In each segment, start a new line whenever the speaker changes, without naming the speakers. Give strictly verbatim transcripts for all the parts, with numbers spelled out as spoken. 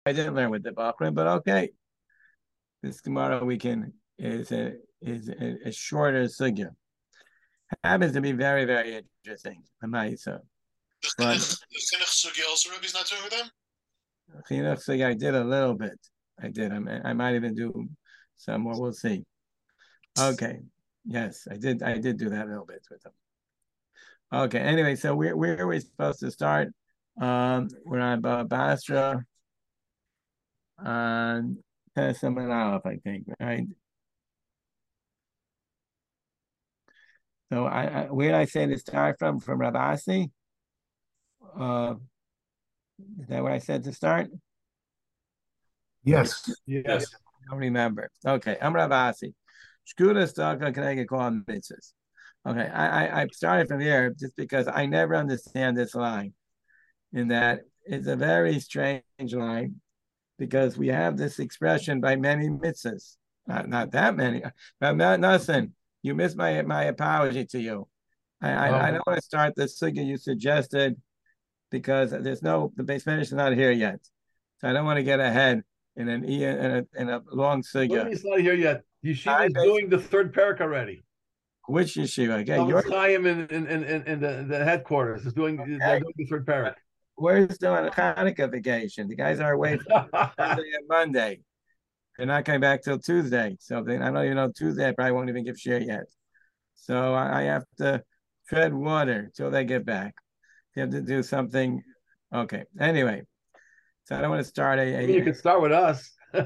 I didn't learn with the Bachrim, but okay. This Gemara we can is a is a, a shorter sugya. Happens to be very very interesting. Amaisa.
The
But
chinuch, the chinuch sugi also Rebbe's not doing with them.
chinuch sugya I did a little bit. I did. I I might even do some more. We'll see. Okay. Yes, I did. I did do that a little bit with them. Okay. Anyway, so where where are we supposed to start? Um, we're on uh, Basra on Pesach and Aleph, I think, right? So I, I where did I say to start from? From Rabasi? Uh, is that where I said to start?
Yes.
Yes.
I don't remember. Okay, I'm Rabasi. Shkuda Staka Kanega call mitzvahs. Okay, I, I I started from here just because I never understand this line. In that it's a very strange line because we have this expression by many mitzvahs. Not not that many, but not nothing. You missed my my apology to you. I I,
Um,
I don't want to start the sugya you suggested because there's no the base finish is not here yet, so I don't want to get ahead in an in a in a long
What do you
sugya.
mean it's not here yet? Yeshiva
I
is
bas-
doing the third parak already.
Which yeshiva? Okay,
Thomas
you're
Chaim in, in, in, in, in the, the headquarters is doing they're
okay.
doing the third parak.
We're still on a Hanukkah vacation. The guys are away from Sunday and Monday. They're not coming back till Tuesday. So they, I don't even know Tuesday. I probably won't even give share yet. So I, I have to tread water till they get back. You have to do something. Okay. Anyway, so I don't want to start a.
I
a,
mean, you
a
could start with us.
then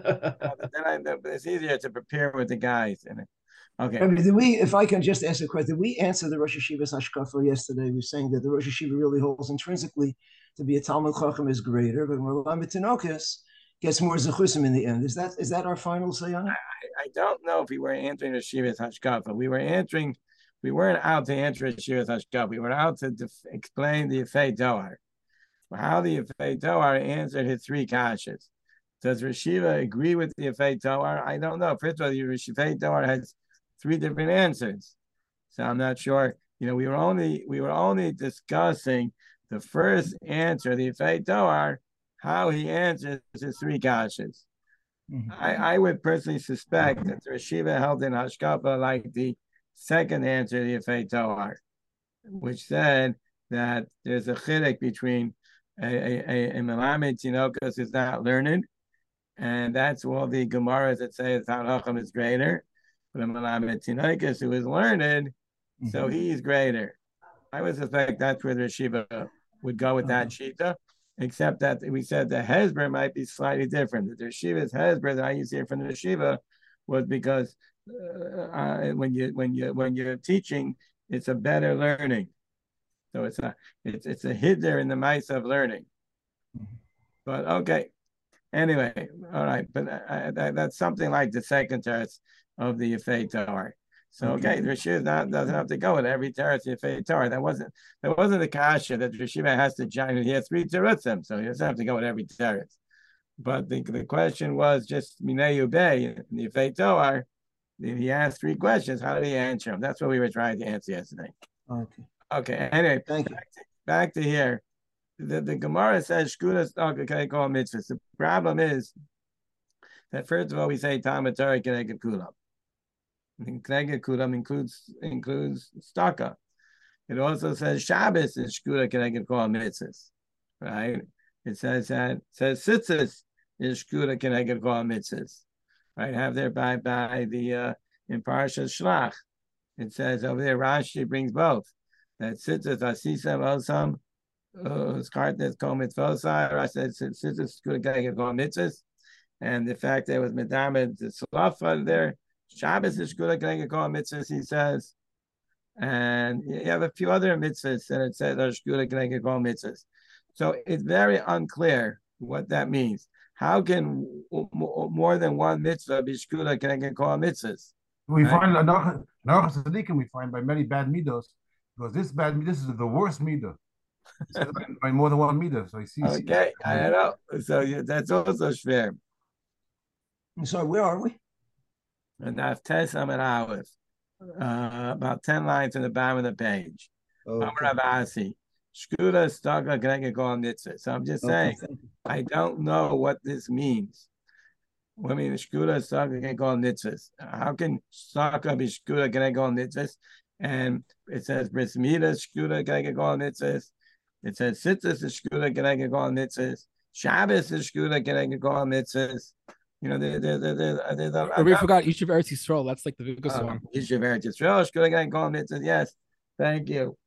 I, it's easier to prepare with the guys. And okay.
I mean, did we, if I can just ask a question, did we answer the Rosh Hashiva's Hashkafa yesterday? We were saying that the Rosh Hashiva really holds intrinsically to be a Talmud Chacham is greater, but Merlamet Tinokus gets more Zechusim in the end. Is that is that our final say on it?
I, I don't know if we were answering the Shiva's Hashkafa. We were answering, we weren't out to answer the Shiva's Hashkafa. We were out to def, explain the Yefei Toar. How the Yefei Toar answered his three kashas. Does Rashiva agree with the Yefei Toar? I don't know. First of all, the Yefei Toar has three different answers, so I'm not sure. You know, we were only we were only discussing the first answer, the Yefei Toar, how he answers his three kashas. Mm-hmm. I, I would personally suspect that the Rashiva held in Hashkafa like the second answer, the Yefei Toar, which said that there's a chiddush between a, a, a, a Melamed Tinokus who's not learned, and that's all the Gemaras that say the Talmud Chacham is greater, but a Melamed Tinokus who is learned, mm-hmm. so he's greater. I would suspect that's where the Yeshiva would go with that mm-hmm. shita, except that we said the Hezbollah might be slightly different. The Yeshiva's Hezbollah that I used to hear from the Yeshiva was because uh, uh, when you when you when you're teaching, it's a better learning. So it's a it's it's a hidder in the mice of learning. But okay, anyway, all right. But I, I, that's something like the second teretz of the Yefei Toar. So okay, the Rishiva not doesn't have to go with every teretz Yefei Toar. That wasn't that wasn't the kasha that Rishiva has to. He has three teretzim, so he doesn't have to go with every teretz. But the the question was just Minei Ubei in the Yefei Toar. He asked three questions. How did he answer them? That's what we were trying to answer yesterday.
Okay.
Okay. Anyway,
thank you.
Back to, back to here. The, the Gemara says Shkuda Staka call mitzvahs. The problem is that first of all we say Talmud Torah Keneged Kulam. Keneged Kulam includes includes Staka. It also says Shabbos is Shkuda Keneged call mitzvahs. Right? It says that it says Sitzis is Shkuda Keneged call mitzvahs. Right? Have there by by the uh, in Parashat Shlach. It says over there Rashi brings both. That Sitzis Asisam Osam Skartnes Kol Mitzvosai. Rashi says Sitzis Shkuda Keneged call mitzvahs. And the fact that it was Medamed the Slafa there, Shabbos is Shkuda Keneged call mitzvahs, he says. And you have a few other mitzvahs that it says are Shkuda Keneged call mitzvahs. So it's very unclear what that means. How can more than one mitzvah be Shkuda Keneged call mitzvahs?
We right? find another Tzadikim, we find by many bad midos, because this bad this is the worst midah. By more than one midah. So you see.
Okay, see, I don't know. So that's also shver.
I'm sorry, where are we?
And I've Tesam and Aleph. Uh, about ten lines in the bottom of the page. Okay. Amar Abasi. Shkuda Staka Keneged Kol Mitzvahs. So I'm just saying,
Okay.
I don't know what this means. I mean, Shkuda Staka Keneged Kol Mitzvahs. How can Staka be Shkuda Keneged Kol Mitzvahs? And it says Bris Milah Shkuda Keneged Kol Mitzvahs. It says Sitzis is Shkuda Keneged Kol Mitzvahs. Shabbos is Shkuda Keneged Kol Mitzvahs. You know, there, there, there, there, there's a,
Or we forgot Yishuv Eretz Yisrael. That's like the biggest
uh,
one.
Yishuv Eretz Yisrael, Shkuda Keneged Kol Mitzvahs. Yes, thank you.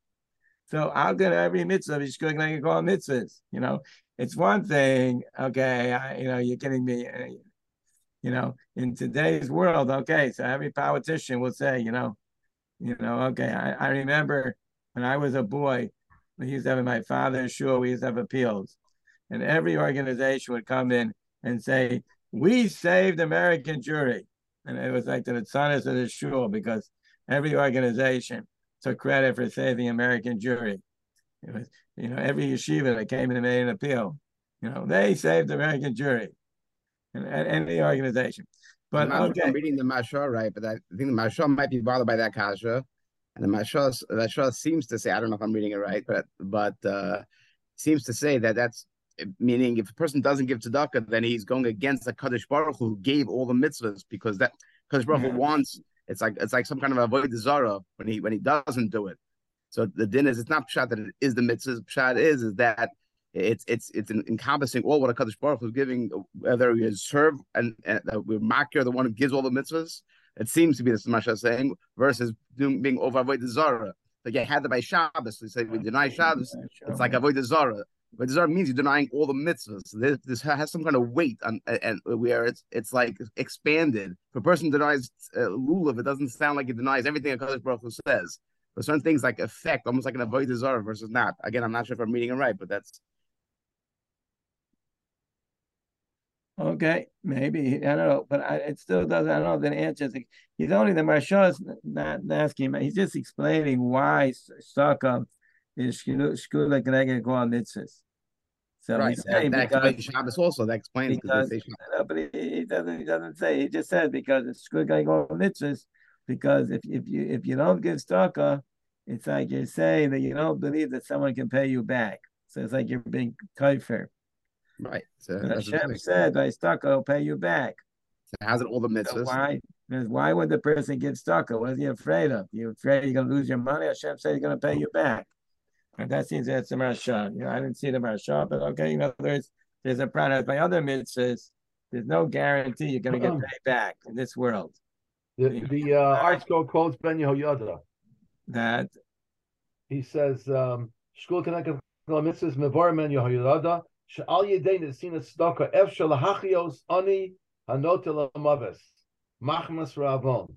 So how can every mitzvah be Shkuda Keneged Kol Mitzvahs? You know, it's one thing. Okay, I, you know, you're kidding me. Uh, you know, in today's world, okay, so every politician will say, you know, you know, okay, I, I remember when I was a boy, we used to have in my father's shul, we used to have appeals. And every organization would come in and say, we saved American Jewry. And it was like the tzaddik of the shul because every organization took credit for saving American Jewry. It was, you know, every yeshiva that came in and made an appeal, you know, they saved American Jewry. And, and any organization. But
I'm not
okay.
sure I'm reading the Mashal right, but I think the Mashal might be bothered by that kasha. And the Mashal, the Mashal seems to say, I don't know if I'm reading it right, but but uh, seems to say that that's meaning if a person doesn't give tzedakah, then he's going against the Kadosh Baruch Hu who gave all the mitzvahs because that Kadosh Baruch Hu yeah. wants. It's like it's like some kind of avodah zarah when he when he doesn't do it. So the din is it's not pshat that it is the mitzvahs. Pshat is is that. It's it's it's encompassing all what a Kadosh Baruch Hu is giving, whether he is served and, and uh, we're makir the one who gives all the mitzvahs. It seems to be the Masha saying versus doing, being over avodah zara. Like you had to by Shabbos. We say we deny Shabbos. It's like avodah zara. Avodah zara means you're denying all the mitzvahs. This, this has some kind of weight on, and where it's it's like expanded. If a person denies uh, lulav, it doesn't sound like he denies everything a Kadosh Baruch Hu says. But certain things like affect, almost like an avodah zara versus not. Again, I'm not sure if I'm reading it right, but that's.
Okay, maybe I don't know, but I, it still doesn't. I don't know if the answer is. He's only the Marsha is not asking. He's just explaining why Sukkah is Shkuda Keneged Kol Mitzvahs. So
right.
he's saying
that, that explains Shabbos also. That explains
because, because no, but he, he doesn't. He doesn't say. He just says because it's Shkuda Keneged Kol Mitzvahs. Because if if you if you don't give Sukkah, it's like you're saying that you don't believe that someone can pay you back. So it's like you're being kafir.
Right. So
Hashem said, "By stucco, I'll pay you back."
So has it all the mitzvahs?
So why? Because why would the person give stucco? What is he afraid of? You afraid you're going to lose your money? Hashem said he's going to pay you back. And that seems that's the Marsha. You know, I didn't see the Marsha, but okay, you know, there's there's a product by other mitzvahs. There's no guarantee you're going to get paid back in this world.
The you know, the uh, art school quotes Ben Yehoyada.
That
he says, um, "Shkul Keneged Kol Mitzvahs mevar Ben Yehoyada." She'al yedein nesina tzedakah ef shelahachios ani hanotel amaves machmas ravon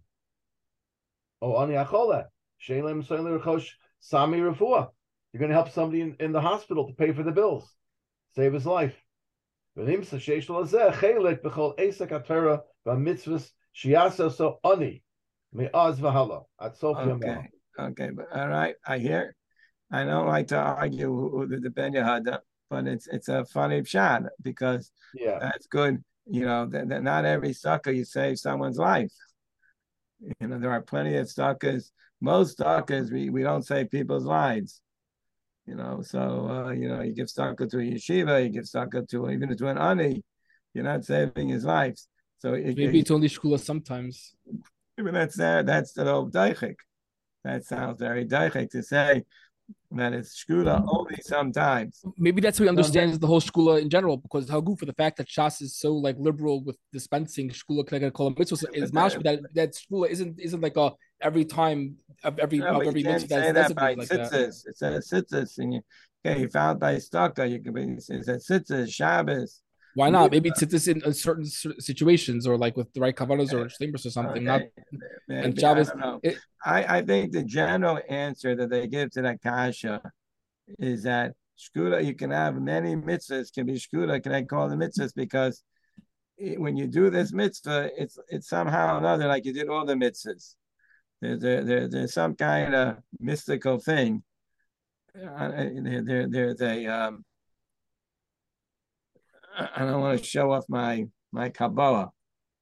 o ani achole sheilem soiler chosh sami refuah. You're going to help somebody in, in the hospital to pay for the bills, save his life. V'nimsa sheish lazeh chelik b'chol esak atera v'mitzvahs shiasa so ani me'az v'hala at Sofia.
Okay, okay, but all right, I hear. I don't like to argue who the Ben Yehoyada. But it's it's a funny shot because
yeah,
that's good. You know, that, that not every sucker you save someone's life. You know, there are plenty of suckers. Most suckers we, we don't save people's lives. You know, so uh, you know, you give sucker to a yeshiva, you give sucker to even to an ani, you're not saving his life. So it,
maybe
it,
it's only shkula sometimes.
Even that's there. That's the old daichik. That sounds very daichik to say. That it's shkula only sometimes.
Maybe that's what he understands the whole shkula in general, because Hagu for the fact that Shas is so like liberal with dispensing shkula Keneged Kol Mitzvahs is mashma that that shkula isn't isn't like a every time of every
no,
of every mitzvah
that's
that's
that by
like
tzitzis.
that.
It says tzitzis, and you okay, you found by stucco. You can be it says tzitzis, Shabbos.
Why not? Maybe it's this in certain situations, or like with the right kavanas or shlimbers or something.
Okay.
Not
Maybe,
and Shabbos.
I, don't know.
It,
I I think the general answer that they give to that kasha is that shkula, you can have many mitzvahs, can be shkula, can I call the mitzvahs, because it, when you do this mitzvah, it's it's somehow or another like you did all the mitzvahs. There's there, there, there's some kind of mystical thing. Uh, there, there, there's a, um, I don't want to show off my, my Kabbalah,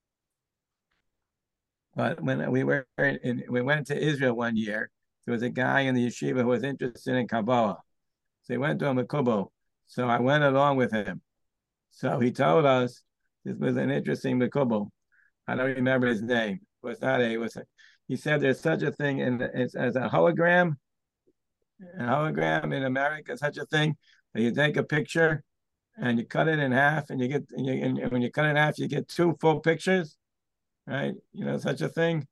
but when we were in, we went to Israel one year, there was a guy in the yeshiva who was interested in Kabbalah. So he went to a Mekubo. So I went along with him. So he told us this was an interesting Mekubo. I don't remember his name. It was not a, it was a, he said there's such a thing in as, as a hologram. A hologram in America, such a thing that you take a picture and you cut it in half, and you get and, you, and when you cut it in half, you get two full pictures, right? You know, such a thing.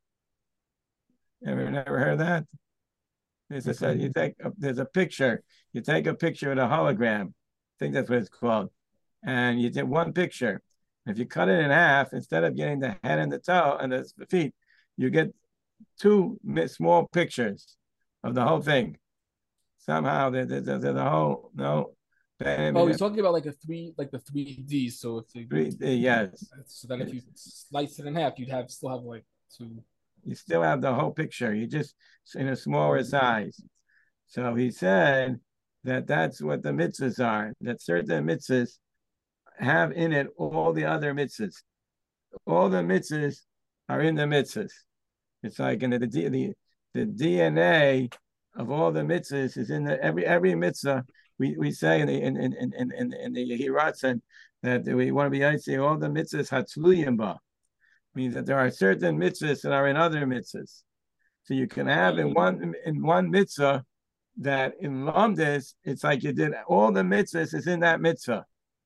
Ever never heard of that? There's a you take a, there's a picture. You take a picture of a hologram. I think that's what it's called, and you did one picture. If you cut it in half, instead of getting the head and the toe and the feet, you get two small pictures of the whole thing. Somehow there's the, the, the whole no.
Oh, he's talking about like a three, like the three D. So if you,
three D, yes.
So then if you slice it in half, you'd have still have like two.
You still have the whole picture. You just in a smaller size. So he said that that's what the mitzvahs are. That certain mitzvahs have in it all the other mitzvahs. All the mitzvahs are in the mitzvahs. It's like in the the the, the D N A of all the mitzvahs is in the every every mitzvah. We, we say in the in in in in, in the Hiratzin that we want to be I say all the mitzvahs hatzluyim ba, means that there are certain mitzvahs that are in other mitzvahs. So you can have in one in one mitzvah that in Lamdis, it's like you did all the mitzvahs is in that mitzvah.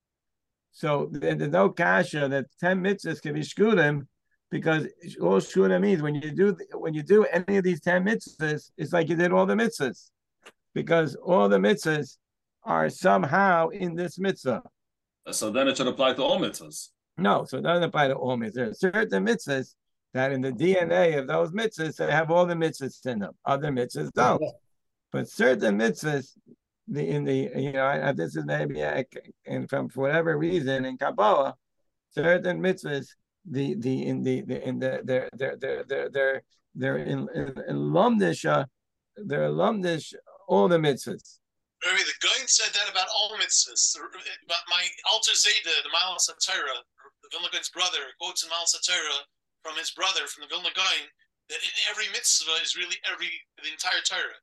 So there's no kasha that ten mitzvahs can be shkulim, because all shkulim means when you do when you do any of these ten mitzvahs, it's like you did all the mitzvahs, because all the mitzvahs are somehow in this mitzvah.
So then it should apply to all mitzvahs.
No, so it doesn't apply to all mitzvahs. There are certain mitzvahs that in the D N A of those mitzvahs, they have all the mitzvahs in them. Other mitzvahs don't. But certain mitzvahs, the in the you know, I, this is maybe a, and from for whatever reason in Kabbalah, certain mitzvahs, the the in the, the in the they're they're they're they're they're they're in in, in lumdish, they're lumdish all the mitzvahs.
Maybe the Gaon said that about all mitzvahs. But my Alter Zayda, the Maal Satira, the Vilna Gaon's brother, quotes in Maal Satira from his brother, from the Vilna Gaon, that in every mitzvah is really every the entire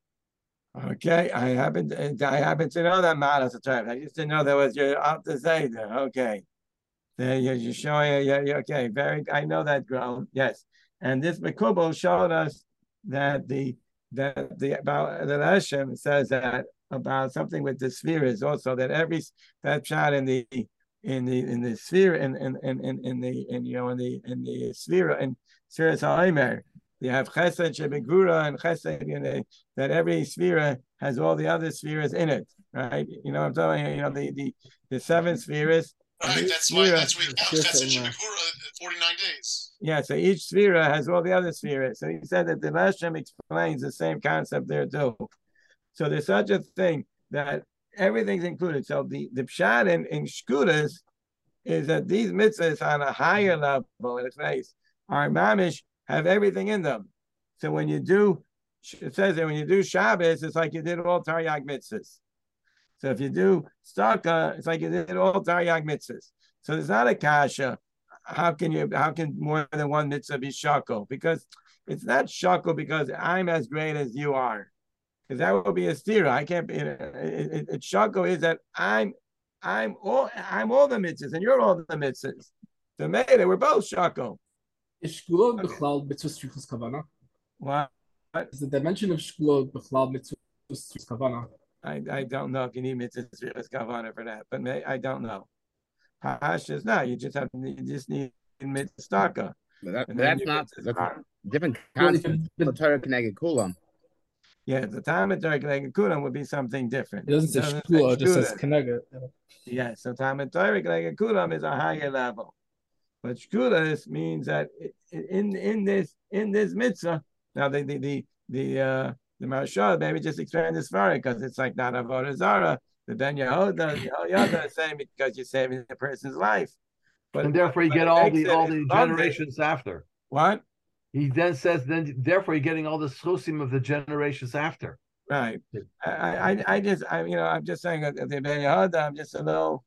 Torah.
Okay, I happen to, I happen to know that Maal Satira. I used to know that was your Alter Zayda. Okay, there you're showing. Yeah, yeah, okay, very. I know that ground. Yes, and this Mekubo showed us that the that the about the Hashem says that. About something with the spheres also, that every that shot in the in the in the sphere and in in, in, in the in you know in the in the sphere and spheres ha'omer, you have chesed shebegura and chesed, you know, that every sphere has all the other spheres in it, right? You know what I'm telling you, you know the the, the seven spheres.
Right, that's why that's why chesed shebegura forty-nine days.
Yeah, so each sphere has all the other spheres. So he said that the Hashem explains the same concept there too. So there's such a thing that everything's included. So the, the pshat in, in shkudas is that these mitzvahs on a higher level in its face, our mamish have everything in them. So when you do, it says that when you do Shabbos, it's like you did all Taryag mitzvahs. So if you do Staka, it's like you did all Taryag mitzvahs. So there's not a kasha. How can you? How can more than one mitzvah be shako? Because it's not shako because I'm as great as you are. Because that would be a stira. I can't be. It, it, it, shako is that I'm, I'm all, I'm all the mitzvahs, and you're all the mitzvahs. So maybe we're both shako.
Is shkula b'chlal mitzvah strichus kavana?
What?
Is the dimension of shkula b'chlal mitzvah strichus kavana?
I I don't know if you need mitzvah strichus kavana for that, but may, I don't know. Hashas, no, you just have you just need mitzvah staka.
But that, that's not the different concept. The Torah connected kulam.
Yeah, the Talmud Torah Keneged Kulam would be something different.
It doesn't say shkula, it just says Keneged.
Yeah, so Talmud Torah Keneged Kulam is a higher level. But shkulas means that in in this in this mitzvah, now the the the the uh the Marshal maybe just expand this far because it's like not avodah zara. The Ben Yehoda, Yehoda is saying because you're saving the person's life. But
and therefore you get all the all the generations after.
What?
He then says, then therefore you're getting all the schusim of the generations after.
Right. I, I, I just, I, you know, I'm just saying that the Ben Yehoda, I'm just a little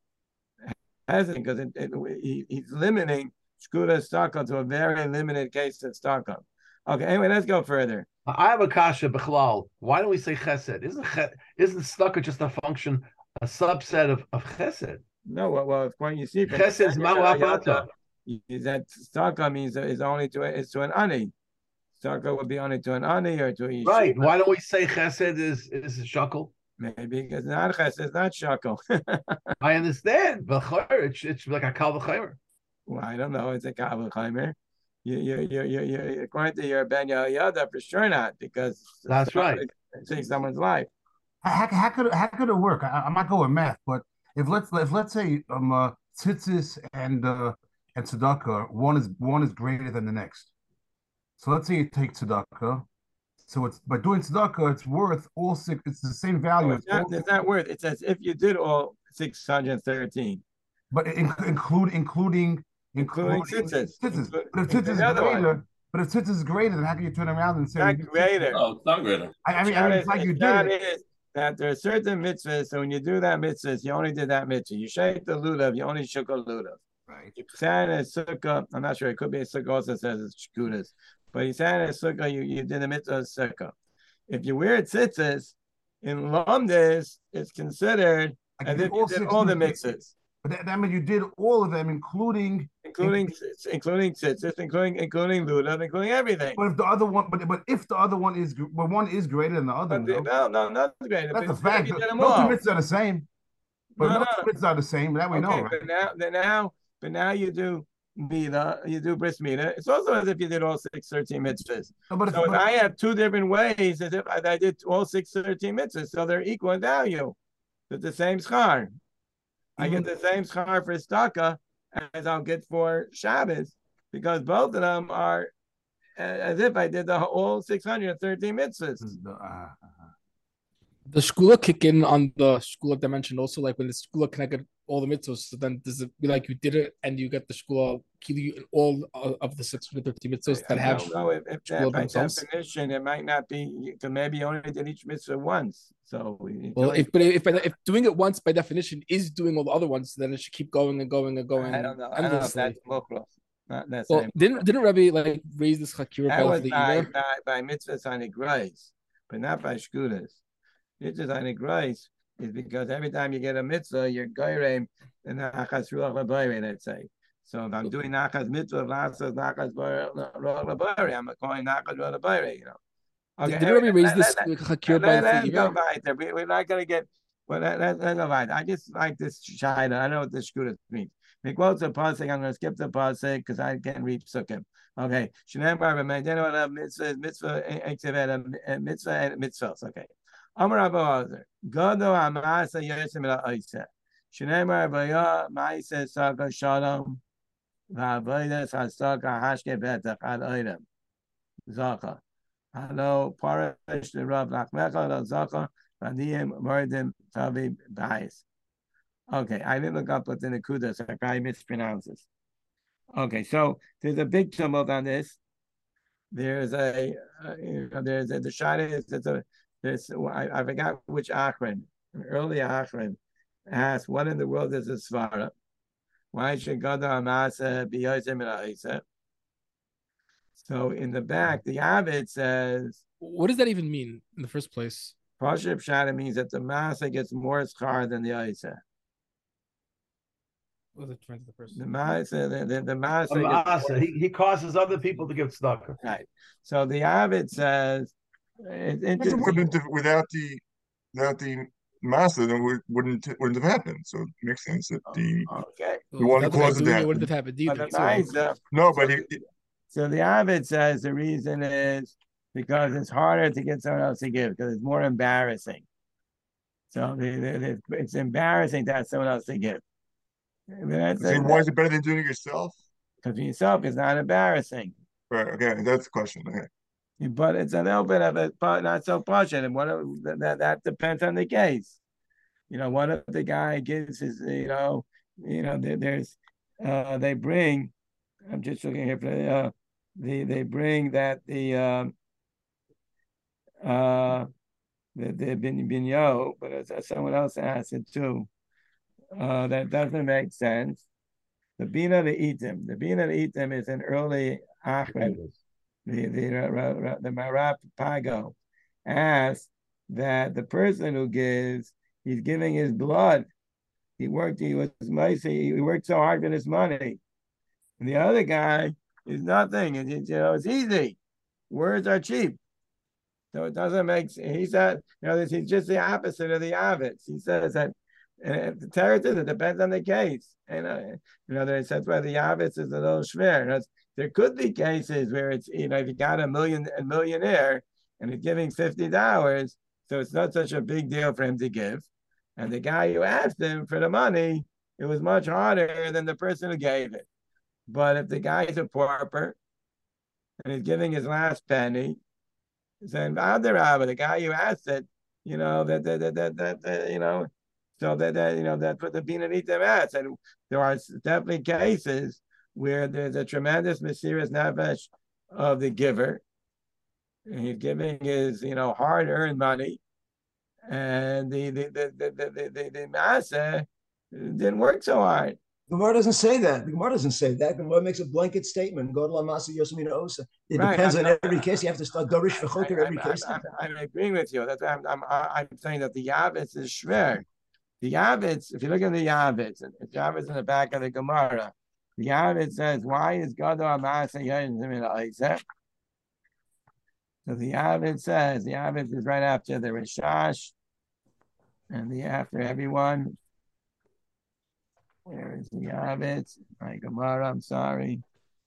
hesitant because it, it, he, he's limiting shkuda staka to a very limited case of staka. Okay. Anyway, let's go further.
I have a kasha b'chlal. Why don't we say chesed? Isn't isn't tzedakah just a function, a subset of, of chesed?
No, well, well, when you see
chesed is ma'u
that tzedakah means is only to is to an ani. Tzedakah would be only to an ani or to a yeshiva.
Right. Why don't we say chesed is is a shakel?
Maybe because not chesed, it's not shakel.
I understand, but it's, it's like a kal v'chaymer.
Well, I don't know. It's a kal v'chaymer. You, you, you, you, you, according to your Ben Yehoyada, for sure not, because
that's right.
Saving someone's life.
How, how could it, how could it work? I, I'm not going with math, but if let's if let's say um uh, tzitzis and uh, and tzedakah, one is one is greater than the next. So let's say you take tzedakah. So it's by doing tzedakah, it's worth all six. It's the same value.
No, it's, not, it's not worth. It's as if you did all six hundred thirteen,
but in, include including.
Including tzitzis.
Tzitzis. But if tzitzis is greater, but if tzitzis is greater, then how can you turn around and say
not greater?
Oh, it's not greater.
I, I mean, I mean, it's like you did it.
Is that there are certain mitzvahs, so when you do that mitzvahs, you only did that mitzvah. You shake the lulav, you only shook a lulav.
Right.
You sang a sukkah, I'm not sure, it could be a sukkah also says it's shkudas, but you sang a sukkah, you, you did the mitzvah of sukkah. If you wear tzitzis, in Lamdas, it's considered as if you did all the mitzvahs.
But that, that means you did all of them, including
including including tzitzis, including including lulav, including everything.
But if the other one, but but if the other one is, but one is greater than the other,
no, no, no, not greater.
That's a fact. No two mitzvahs are the same. But no, no two mitzvahs are the same. That we
okay,
know, right?
But now, then now, but now you do mida, you do bris mida. It's also as if you did all six thirteen mitzvahs. No, but so if, if I have two different ways, as if I, I did all six thirteen mitzvahs, so they're equal in value. It's the same schar. I get the same schar for tzedakah as I'll get for Shabbos because both of them are as if I did the whole six hundred thirteen mitzvahs.
The shkula kick in on the shkula dimension also, like when the shkula connected all the mitzvahs, so then does it be like you did it and you get the shkula kilu in all of the six hundred thirty mitzvahs that have
no, if, if that by themselves? Definition, it might not be, because maybe you only did each mitzvah once. So
well, if but if if doing it once by definition is doing all the other ones, then it should keep going and going and going.
I don't know. I don't know if that's mokros. Not that
well, didn't didn't Rebbe like raise this chakira
by the by, by, by mitzvahs on the grace, but not by shkudas. Mitzvahs on the grace is because every time you get a mitzvah, you're goyrem and nachas ruach labayre, let's say. So if I'm doing nachas mitzvah, nachas nachas ruach labayre, I'm calling nachas ruach labayre, you know. Okay,
did Rebbe raise this chakira by
the We're not going to get. Well, let, let, let's go right. I just like this shayla. I know what this shkudas means. We quote the pasuk. I'm going to skip the pasuk because I can't read psukim. Okay. Shneim bar b'meidenu mitzvah mitzvah mitzvah mitzvah and mitzvahs. Okay. Amar Rabbi Elazar, Gado Amasa Yosem La Oisa. Shneimar Baya Maisa Saka Shalom Vavodas Hasaka Hashke Betach Ad Oidem Zaka. Hello, Parash the Rav Lachmecha Zaka Vaniyim Mordim Tavi Bais. Okay, I didn't look up what's in the Kuda, so I mispronounces. Okay, so there's a big tumult on this. There's a uh, you know, there's a the shot is there's a This I, I forgot which Achron, an early Achron, asked, "What in the world is a svara? Why should Gada Amasa be Yosem Isa?" So in the back, the Avid says,
"What does that even mean in the first place?"
Pashib Shada means that the Masa gets more schar than the Isa.
What was it trying to the first?
The Masa, the the, the Masa,
the Masa he, he causes other people to give tzedakah.
Right. So the Avid says. It, it,
it wouldn't have, without the without the masa, then it wouldn't wouldn't have happened. So it makes sense that the
okay
the one cause of that
wouldn't have happened either.
But nice,
no, but he,
so the Avid says the reason is because it's harder to get someone else to give because it's more embarrassing. So the, the, the, it's embarrassing to have someone else to give.
That's so why is it better than doing it yourself?
Because for yourself, it's not embarrassing.
Right. Okay, that's the question. Okay.
But it's a little bit of a not so partial, and what that that depends on the case. You know, what if the guy gives his, you know, you know, there, there's, uh, they bring. I'm just looking here for uh, the they bring that the um, uh, the the bin binyo, but as someone else asked it too. Uh, that doesn't make sense. The bina the itim, the bina the itim is an early achron. the the the Marab Pago asked that the person who gives, he's giving his blood. He worked, he was he worked so hard for this money. And the other guy is nothing. It's, you know, it's easy. Words are cheap. So it doesn't make sense. He said, you know, this, he's just the opposite of the Avitz. He says that uh, the territory, it depends on the case. And, uh, you know, that's why the Avitz is a little schwer. There could be cases where it's, you know, if you got a million a millionaire and he's giving fifty dollars, so it's not such a big deal for him to give. And the guy who asked him for the money, it was much harder than the person who gave it. But if the guy's a pauper and he's giving his last penny, then the guy who asked it, you know, that that that that, that, that you know, so that, that you know that's what the Binanitim asked. And there are definitely cases where there's a tremendous Mesiras Nefesh of the giver, and he's giving his, you know, hard-earned money, and the the the the the, the, the, the Masa didn't work so hard.
The Gemara doesn't say that. The Gemara doesn't say that. The Gemara makes a blanket statement. Go to La Masa Yosemina Osa. It right. depends I'm, on every case. You have to start Dorish V'choter every
I'm,
case.
I'm, I'm, I'm agreeing with you. That's why I'm, I'm I'm saying that the Yavitz is schwer. The Yavitz, if you look at the Yavitz, the Yavitz in the back of the Gemara, the Yavitz says, "Why is Gadol Amasa Yosemina Osa?" So the Yavitz says, the Yavitz is right after the Rishash, and the after everyone. Where is the Yavitz? My Gemara, I'm sorry.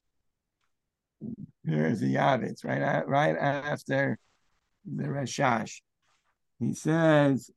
Here's the Yavitz, right, at, right after the Rishash. He says,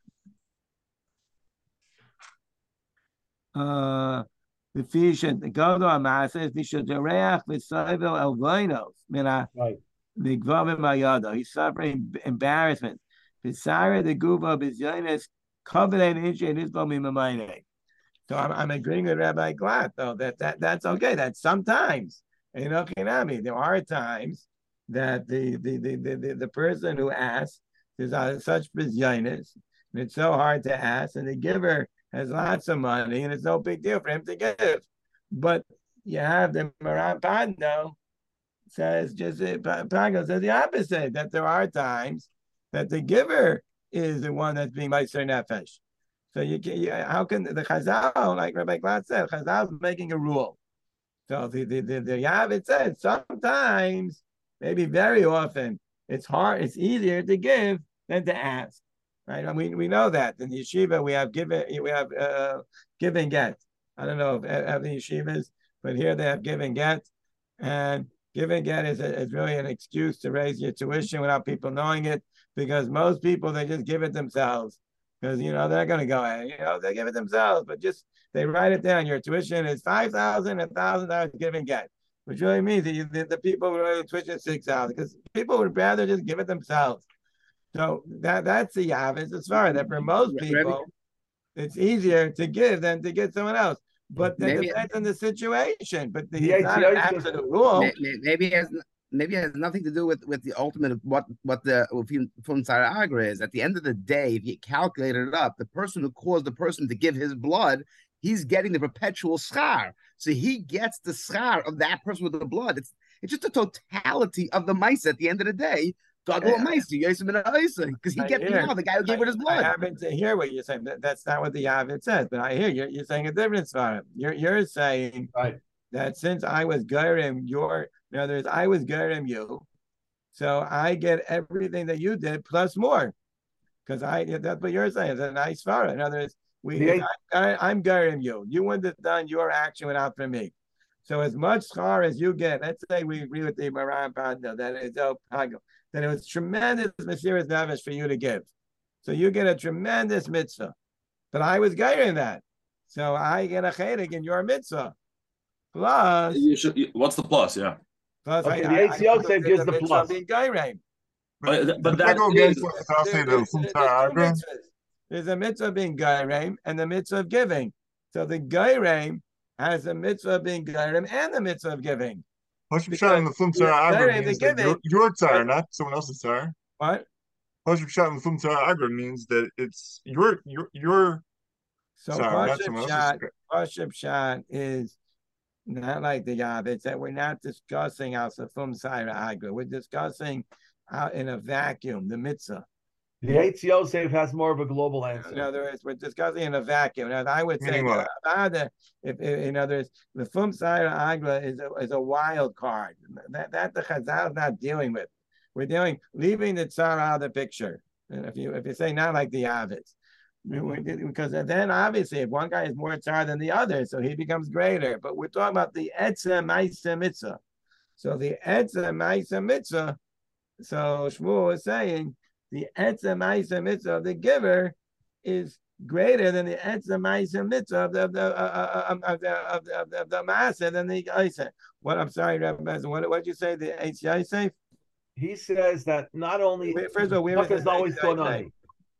uh, the fish at the Godo Amasa, the Shadoreach, the Sovel Elvoinos, Mina. Right. The Gvavim Mayado, he's suffering embarrassment. Pisara the Guva Bizyonis covenant inch in his Bomi. So I'm, I'm agreeing with Rabbi Glatt, though, that, that that's okay. That sometimes, you know, there are times that the the the the, the, the person who asks is uh, such bizyonis, and it's so hard to ask, and the giver has lots of money, and it's no big deal for him to give. But you have the Maran Padno says just Pago says the opposite, that there are times that the giver is the one that's being Meiser Nefesh. So you can, you, how can the Chazal, like Rabbi Glatt said, Chazal is making a rule. So the the the, the Yavit said sometimes, maybe very often, it's hard, it's easier to give than to ask, right? I mean, we know that in the yeshiva we have given we have uh, give and get. I don't know if every yeshivas, but here they have give and get, and give and get is, a, is really an excuse to raise your tuition without people knowing it, because most people, they just give it themselves. Because, you know, they're going to go, you know, they give it themselves, but just, they write it down. Your tuition is five thousand dollars, one thousand dollars give and get, which really means that you, the, the people would really tuition six thousand dollars, because people would rather just give it themselves. So that that's the Yavitz as far that for most people, it's easier to give than to get someone else. But that maybe, depends on the situation. But the, it's not an absolute rule.
Maybe it has, maybe it has nothing to do with, with the ultimate of what what the from Tzara Agra is. At the end of the day, if you calculate it up, the person who caused the person to give his blood, he's getting the perpetual schar. So he gets the schar of that person with the blood. It's it's just the totality of the mice at the end of the day. God will mice because he gets the the guy who gave it his blood.
I happen to hear what you're saying. That, that's not what the Yavit says, but I hear you're, you're saying a different svara. You're you're saying
right.
that since I was Gerim, your in other words, I was Gerim you, so I get everything that you did plus more. Because I that's what you're saying. It's a nice svara. In other words, we yeah. I, I, I'm Gerim you. You wouldn't have done your action without for me. So as much schar as you get, let's say we agree with the Maran Pando that it's El Pago, that it was tremendous Mesiras Nefesh for you to give. So you get a tremendous mitzvah. But I was gairing that. So I get a chedek in your mitzvah. Plus,
you should, what's the plus? Yeah.
Plus, okay, I, the A C O said gives the plus.
But, but that is,
there's a mitzvah being gairem and the mitzvah of giving. So the gairem has the mitzvah of being gairem and the mitzvah of giving.
Hoshim Shah in the Fum Tzara Agra means that your, your tzara, not someone else's tzara.
What?
Hoshim Shah in the Fum Tzara Agra means that it's your your your
so tzara, not someone else's. Hoshim Shah is not like the Yavetz, that we're not discussing al Safum Saira Agra. We're discussing out in a vacuum, the mitzvah.
The Eitz Yosef has more of a global answer.
In other words, we're discussing in a vacuum. Now, I would say
Meaning
that if, if, in other words, the Fum Saira Agra is a, is a wild card. That, that the Chazal is not dealing with. We're dealing, leaving the Tsar out of the picture. And if you if you say not like the Yavetz. Because then obviously if one guy is more tsar than the other, so he becomes greater. But we're talking about the Etzah Maisa Mitzvah. So the Etzah Maisa Mitzvah, so Shmuel is saying the Etzah Maisa Mitzvah of the giver is greater than the Etzah Maisa Mitzvah of the of the of the of the of the, of the, of the Maaseh than the Yosef. What I'm sorry, Rabbi, what what did you say? The Eitz Yosef?
He says that not only
first of all, where
is always going on.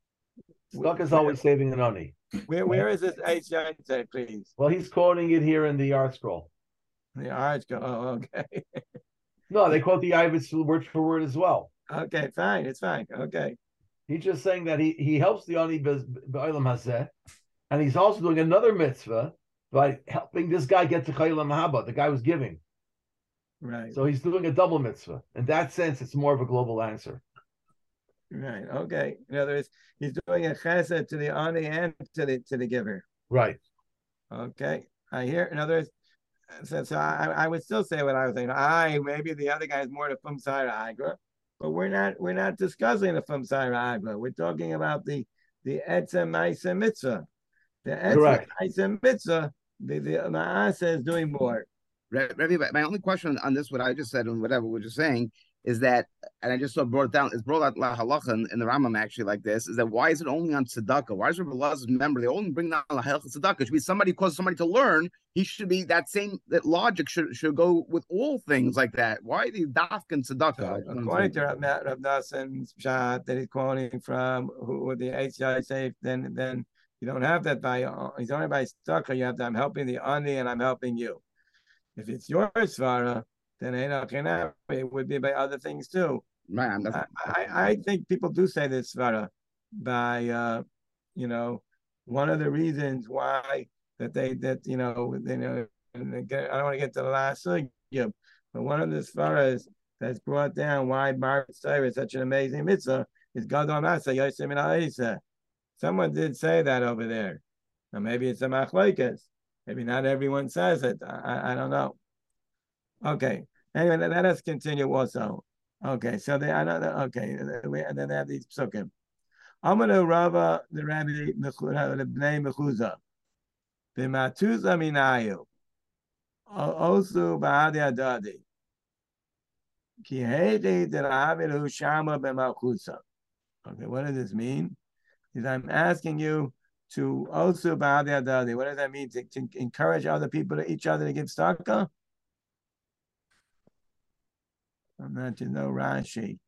Stuck is always saving an oni.
Where where is this Eitz Yosef, please?
Well, he's quoting it here in the Art Scroll.
The Art Scroll. Oh, okay.
No, they quote the Ivitz word for word as well.
Okay, fine. It's fine. Okay.
He's just saying that he, he helps the oni b'olam hazeh, and he's also doing another mitzvah by helping this guy get to Chayla Mahaba, the guy who's giving.
Right.
So he's doing a double mitzvah. In that sense, it's more of a global answer.
Right. Okay. In other words, he's doing a chesed to the ani and to the to the giver.
Right.
Okay. I hear. In other words, so, so I, I would still say what I was saying. I maybe the other guy is more the Fum Saira Agra, but we're not we're not discussing the Fum Saira Agra. We're talking about the the Etzah Maisa Mitzvah. The Etzah Maisa Mitzvah. The the Maaseh is doing more.
Rabbi, my only question on this, what I just said and whatever we're just saying, is that, and I just saw brought it down, it's brought out La Halacha in, in the Rambam actually like this, is that why is it only on tzedakah? Why is Rabbi Elazar's member, they only bring down La Halacha tzedakah? It should be somebody causes somebody to learn, he should be, that same, that logic should should go with all things like that. Why the dafkin tzedakah?
So, according to Rav Nassan's shot that he's quoting from, who with the Eitz Yosef, then then you don't have that by, he's only by tzedakah, you have to, I'm helping the ani and I'm helping you. If it's your svara, then it would be by other things too.
Right.
I, I, I think people do say this svara by, uh, you know, one of the reasons why that they that you know they know I don't want to get to the last sugya, but one of the svaras that's brought down why Bar Mitzvah is such an amazing mitzvah is Gadol Masa Yosef Min Ha'isa. Someone did say that over there. Now maybe it's a machlokes. Maybe not everyone says it. I, I don't know. Okay. Anyway, let us continue also. Okay. So they, I don't know. Okay. And then they have these psukim. Amanu Rava, the Rabbi, the Bnei Mechuza. B'matuza minayu. Osu ba'adi adadi. Ki heidi d'ravidu shama b'malchusa. Okay. What does this mean? Is I'm asking you to also bow the adadi. What does that mean? To, to encourage other people to each other to give tzedakah? I'm not to know Rashi.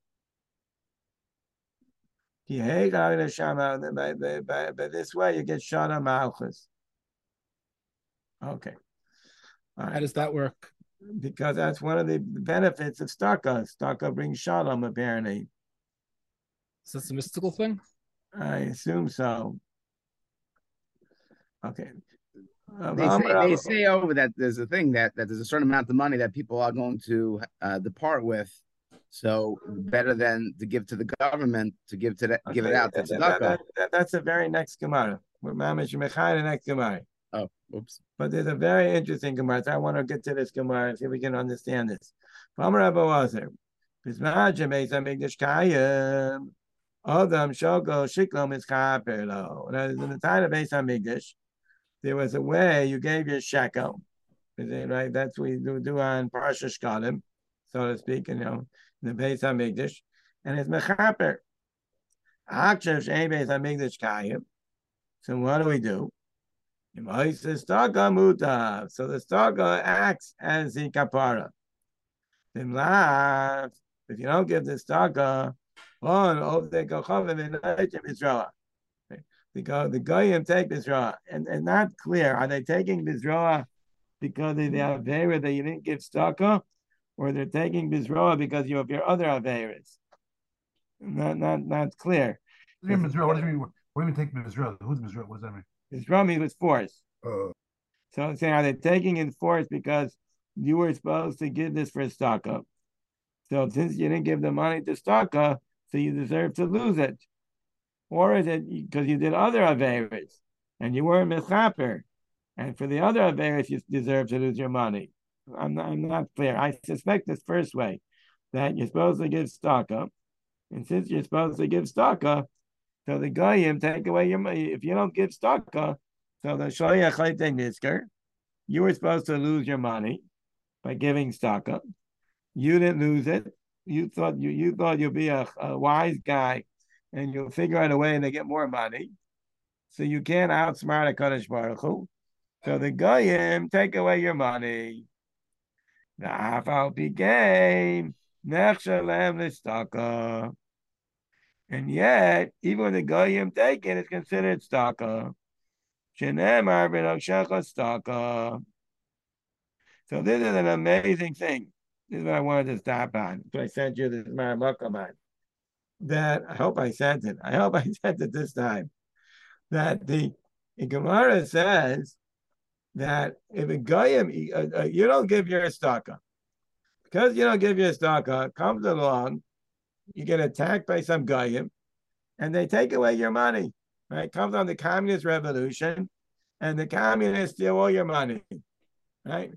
By this way, you get Shana Malchus. Okay.
Right. How does that work?
Because that's one of the benefits of tzedakah. Tzedakah brings shalom, apparently.
Is this a mystical thing?
I assume so. Okay. Uh,
they, say, they say over that there's a thing that, that there's a certain amount of money that people are going to uh, depart with. So better than to give to the government, to give to the, okay. give it out to tzedakah.
That, that, that, that's the very next Gemara. We're mamish mechai the next Gemara.
Oh, oops.
But there's a very interesting Gemara. So I want to get to this Gemara and see if we can understand this. Adam shogo shiklom is chaperlo. In the time of Beis Hamikdash, there was a way you gave your shekel, right? That's what we do, do on Parsha Shkalim, so to speak, you know, in the Beis Hamikdash, and it's mechaper. Akshav shein Beis Hamikdash kayim. So what do we do? So the staka acts as the kapara. If you don't give the staka, because the goyim take Bizrah, and and not clear. Are they taking Bizrah because of the Avera that you didn't give staka, or they're taking Bizrah because you have your other Averas? Not not not clear.
Bizrah, what does it mean? What do you mean take Bizrah? Who's Bizrah? What does that mean?
Bizrah means with force.
Uh,
So I'm saying, are they taking in force because you were supposed to give this for staka? So since you didn't give the money to staka, so you deserve to lose it. Or is it because you did other averis and you weren't mechaper, and for the other averis you deserve to lose your money? I'm not, I'm not clear. I suspect this first way, that you're supposed to give staka, and since you're supposed to give staka, so the goyim take away your money. If you don't give staka, so the shloyach chayte nisker, you were supposed to lose your money by giving staka. You didn't lose it. You thought you you thought you'd be a, a wise guy, and you'll figure out a way to get more money. So you can't outsmart a Kadosh Baruch Hu. So the goyim take away your money. The afal became nechshalem l'staka. And yet, even when the goyim take it, it's considered staka. Shenemar b'nokshecha staka. So this is an amazing thing. This is what I wanted to stop on. So I sent you this Maramakamad. That I hope I sent it. I hope I sent it this time. That the, the Gemara says that if a goyim, uh, uh, you don't give your staka, because you don't give your staka, comes along, you get attacked by some goyim, and they take away your money. Right? Comes on the communist revolution, and the communists steal all your money. Right?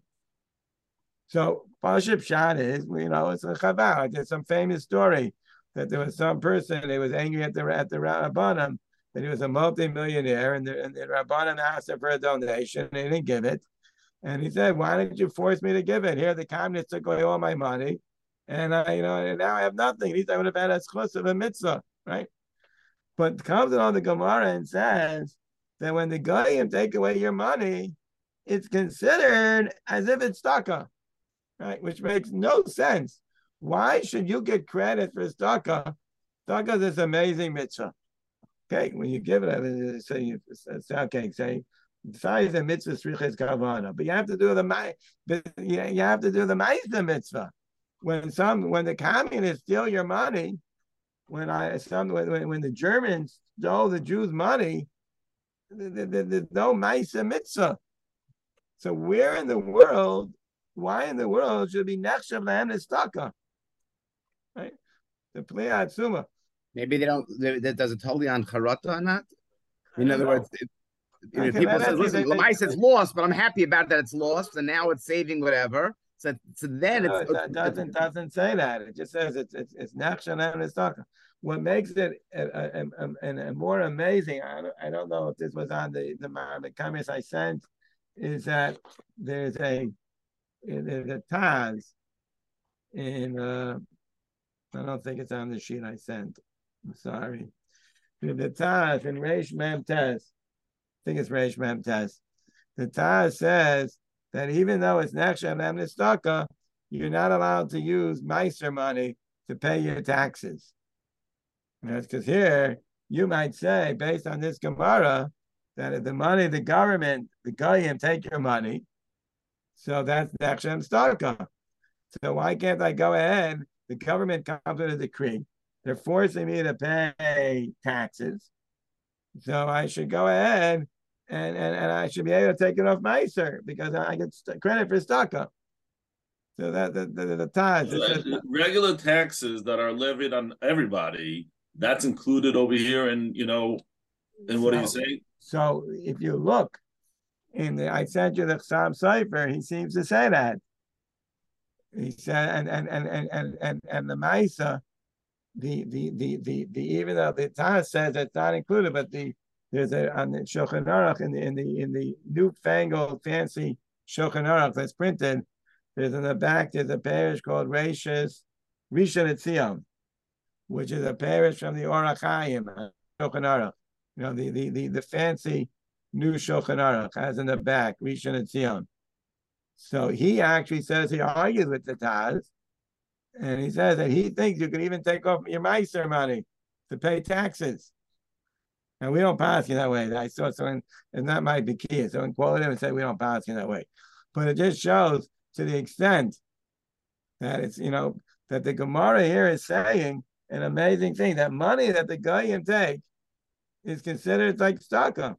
So Pashib Shad is, you know, it's a chaval. There's some famous story that there was some person that was angry at the at the Rabbanim that he was a multi-millionaire, and the, and the Rabbanim asked him for a donation, and he didn't give it. And he said, "Why didn't you force me to give it? Here, the communists took away all my money, and I, you know, and now I have nothing. At least I would have had a schluss of a mitzvah, right?" But comes on the Gemara and says that when the goyim take away your money, it's considered as if it's staka, right? Which makes no sense. Why should you get credit for staka? Staka is this amazing mitzvah. Okay, when you give it, say you say okay, say besides the mitzvah sriches kavana, but you have to do the but you have to do the ma'aseh mitzvah. When some when the communists steal your money, when I some when, when the Germans stole the Jews' money, there's no ma'aseh mitzvah. So where in the world, why in the world should be nechshav lahem nestaka? Right, the pliyat suma.
Maybe they don't. That does it totally on charata or not? In other words, it,
Okay,
people say, "Listen, Lamai says lost, but I'm happy about that it's lost, and now it's saving whatever." So, so then
no,
it's,
it doesn't doesn't say that. It just says it's it's it's nechshav lahem nestaka. What makes it a, a, a, a more amazing, I don't, I don't know if this was on the the, the comments I sent, is that there's a there's a Taz in uh, I don't think it's on the sheet I sent. I'm sorry. The Taz in Reish Mem Tes, I think it's Reish Mem Tes. The Taz says that even though it's nechshav lahem nestaka, you're not allowed to use meiser money to pay your taxes. That's because here you might say, based on this Gemara, that if the money, the government, the goyim take your money, so that's nechshav nestaka. So why can't I go ahead? The government comes with a decree. They're forcing me to pay taxes. So I should go ahead and, and, and I should be able to take it off meiser because I get credit for staka. So that the the, the ties.
So regular taxes that are levied on everybody, that's included over here, and you know, and what so, do you say?
So if you look in the, I sent you the Chassam Sofer, he seems to say that. He said, and and and and and and, and the Maisa, the the the the the even though the Taz says it's not included, but the there's a on the Shulchan Aruch in the in the in the newfangled fancy Shulchan Aruch that's printed. There's in the back. There's a parish called Rishon LeZion, which is a parish from the Orach Chaim Shulchan Aruch. You know the the the the fancy new Shulchan Aruch has in the back Rishon LeZion. So he actually says he argues with the Taz, and he says that he thinks you can even take off your meiser money to pay taxes. And we don't pass you that way. I saw someone, and that might be key. Someone quoted him and said we don't pass you that way. But it just shows to the extent that it's, you know, that the Gemara here is saying an amazing thing, that money that the goyim take is considered like staka.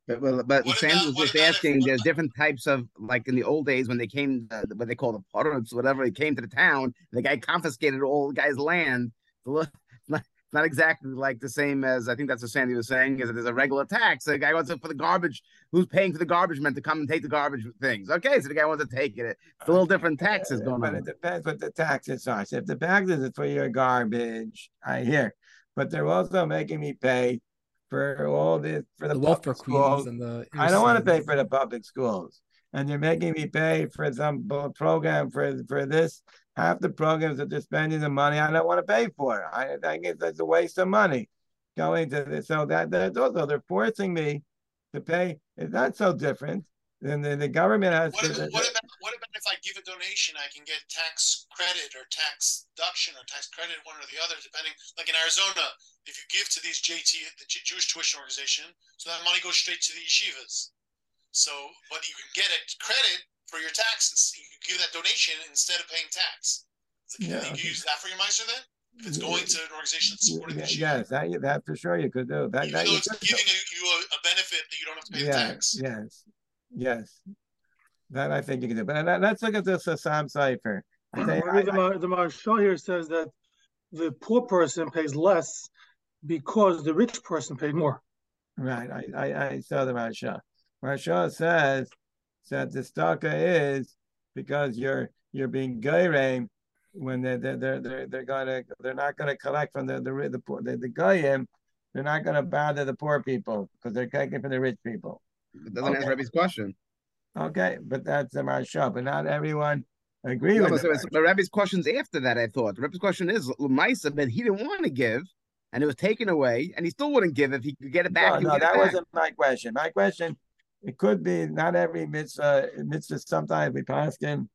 But but, but
What
Sandy
about
was
what
just
about if
asking.
what
There's
about,
different types of, like in the old days when they came, uh, what they call the Potters, whatever. They came to the town. The guy confiscated all the guy's land. It's a little- it's not, it's not exactly like the same as, I think that's what Sandy was saying. Is that there's a regular tax? The guy wants to for the garbage. Who's paying for the garbage men to come and take the garbage things? Okay, so the guy wants to take it. It's a little different taxes going
But
on.
it depends what the taxes are. So if the taxes is for your garbage, I hear, but they're also making me pay for all this for the,
The welfare
public
queens
schools.
and the
I don't want to
inner
pay for the public schools, and they're making me pay for some bu- program for for this. Half the programs that they're spending the money, I don't want to pay for. I I think it's a waste of money going to this. So that that's also they're forcing me to pay. It's not so different. Then the, the government has
what,
to.
about, what about what about if I give a donation, I can get tax credit or tax deduction or tax credit, one or the other, depending. Like in Arizona, if you give to these J T, the J- Jewish Tuition Organization, so that money goes straight to the yeshivas. So, but you can get a credit for your taxes. You can give that donation instead of paying tax. So can
Yeah,
you
okay.
use that for your Meiser then? If it's going to an organization that's supporting the
Yeah,
yeshiva,
yes, that that for sure you could do. That,
even
that
though
you
it's
could
giving
do.
you a, a benefit that you don't have to pay the
Yeah,
tax.
yes, yes. That I think you can do. But let- let's look at this Assam cipher. I think
Maybe the Mar- the Marshal here says that the poor person pays less because the rich person paid more.
right. I I, I saw the Marsha. Marsha says that the staka is because you're you're being goyim when they they they're they're they're gonna they're not gonna collect from the the the poor the, the goyim. They're not gonna bother the poor people because they're taking from the rich people.
It doesn't
Okay.
answer Rebbe's question.
Okay, but that's the Marsha. But not everyone agree
No,
with
but,
it.
so it's- but Rebbe's question's after that, I thought. Rebbe's question is Lemaisa, but he didn't want to give, and it was taken away, and he still wouldn't give if he could get it back.
No,
he would
no,
get it
that
back.
wasn't my question. My question, it could be not every mitzvah, mitzvah sometimes we paskin.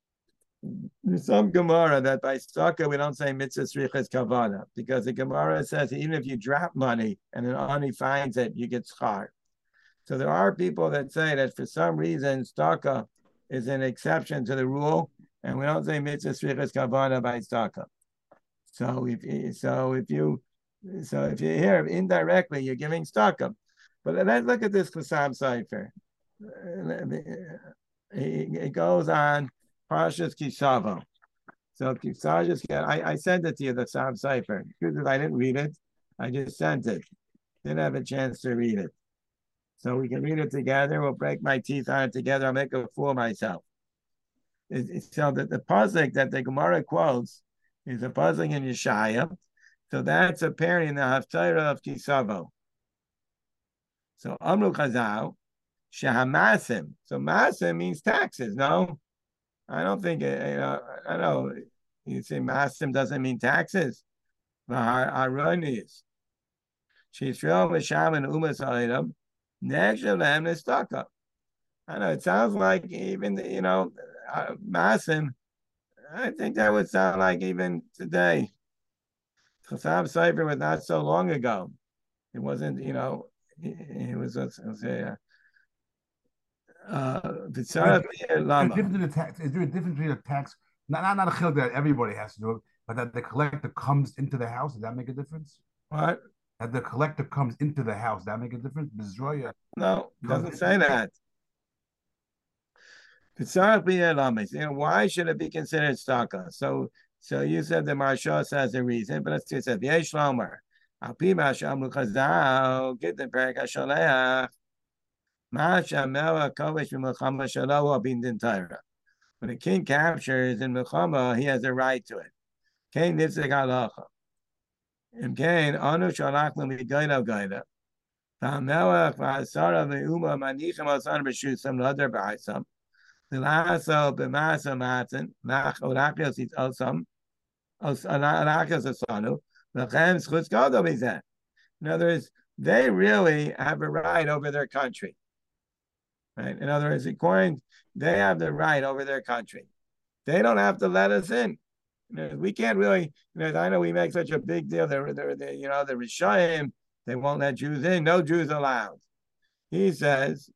There's some Gemara that by Sukkah we don't say mitzvah srichas kavana because the Gemara says even if you drop money and an ani finds it, you get schar. So there are people that say that for some reason Sukkah is an exception to the rule, and we don't say mitzvah srichas kavana by Sukkah. So if so, if you so if you hear indirectly, you're giving Sukkah. But let's look at this Chassam Cipher. It goes on Parshas Kisavo. So Kisavo, I, I sent it to you, the Chassam Cipher. I didn't read it. I just sent it. Didn't have a chance to read it. So we can read it together. We'll break my teeth on it together. I'll make a fool of myself. It, it, so that the pasuk that the Gemara quotes is a pasuk in Yeshaya. So that's appearing in the Haftarah of Kisavo. So Amru Chazal, Shahamasim. So Masim means taxes. No, I don't think it, you know, I know you say Masim doesn't mean taxes. Ironies. Shishrael Misham and Umas Item. Next of them is stuck up. I know it sounds like even you know uh, Masim. I think that would sound like even today. Chassam Cipher was not so long ago. It wasn't, you know, it, it was, let's say, uh, uh,
There's a difference in the tax. Is there a difference between a tax? Not not not a chiluk that everybody has to do it, but that the collector comes into the house. Does that make a difference?
What?
That the collector comes into the house. Does that make a difference? Bizroya.
No, it doesn't say that. You know, why should it be considered staka? So, so you said the Marsha says a reason, but let's just say Yesh Lomer. Al pi masham luchazal get the perak hashaleach. Masha mela kovish v'milchama shalohu bin dintayra. When a king captures in milchama, he has a right to it. Kain nitzik halacha. Im kain anu shalach l'migaida gaida. V'hamelech v'hasara v'uma manichem asan b'shusam l'adar b'haisam. L'laso b'masa matzin nach orachios is osam. Orachios asanu. L'chem schutz godo b'zeh. In other words, they really have a right over their country. Right? In other words, according, they have the right over their country. They don't have to let us in. You know, we can't really, you know, I know we make such a big deal. They're, they're, they're you know, the Rishayim, they won't let Jews in. No Jews allowed. He says,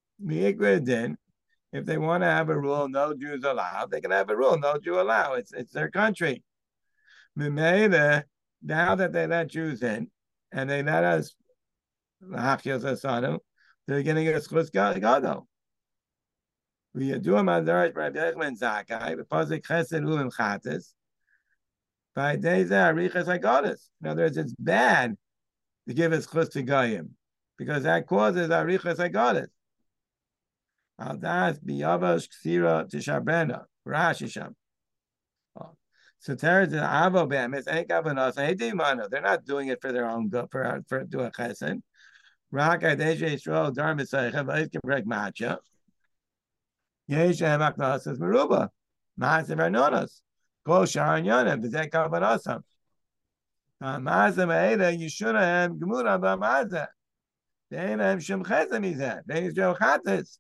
if they want to have a rule, no Jews allowed, they can have a rule, no Jew allowed. It's, it's their country. Now that they let Jews in, and they let us, the they're getting a schus gadol. We do a mandarish by Bechman Zakai, but Pazik Chesed Ulim Chatis. By days there, Arichas Hagadis. In other words, it's bad to give us schus to goyim because that causes Arichas Hagadis. Al das biyavash ksira tishabrena Rashi sham. So there's an avo bam. It's ain't kavanos. Hey, dimano. They're not doing it for their own good for for do a chesed. Rak adesh yisrael dar misaycha v'ayis kebrek matcha. Yesh hamaknas is meruba. Maasim arnonos. Kol sharon yonim v'zeh kavanosam. Maasim eida yishunahem gemura b'mazeh. Deinahem shem chesed mizeh. Dein yisrael chatzis.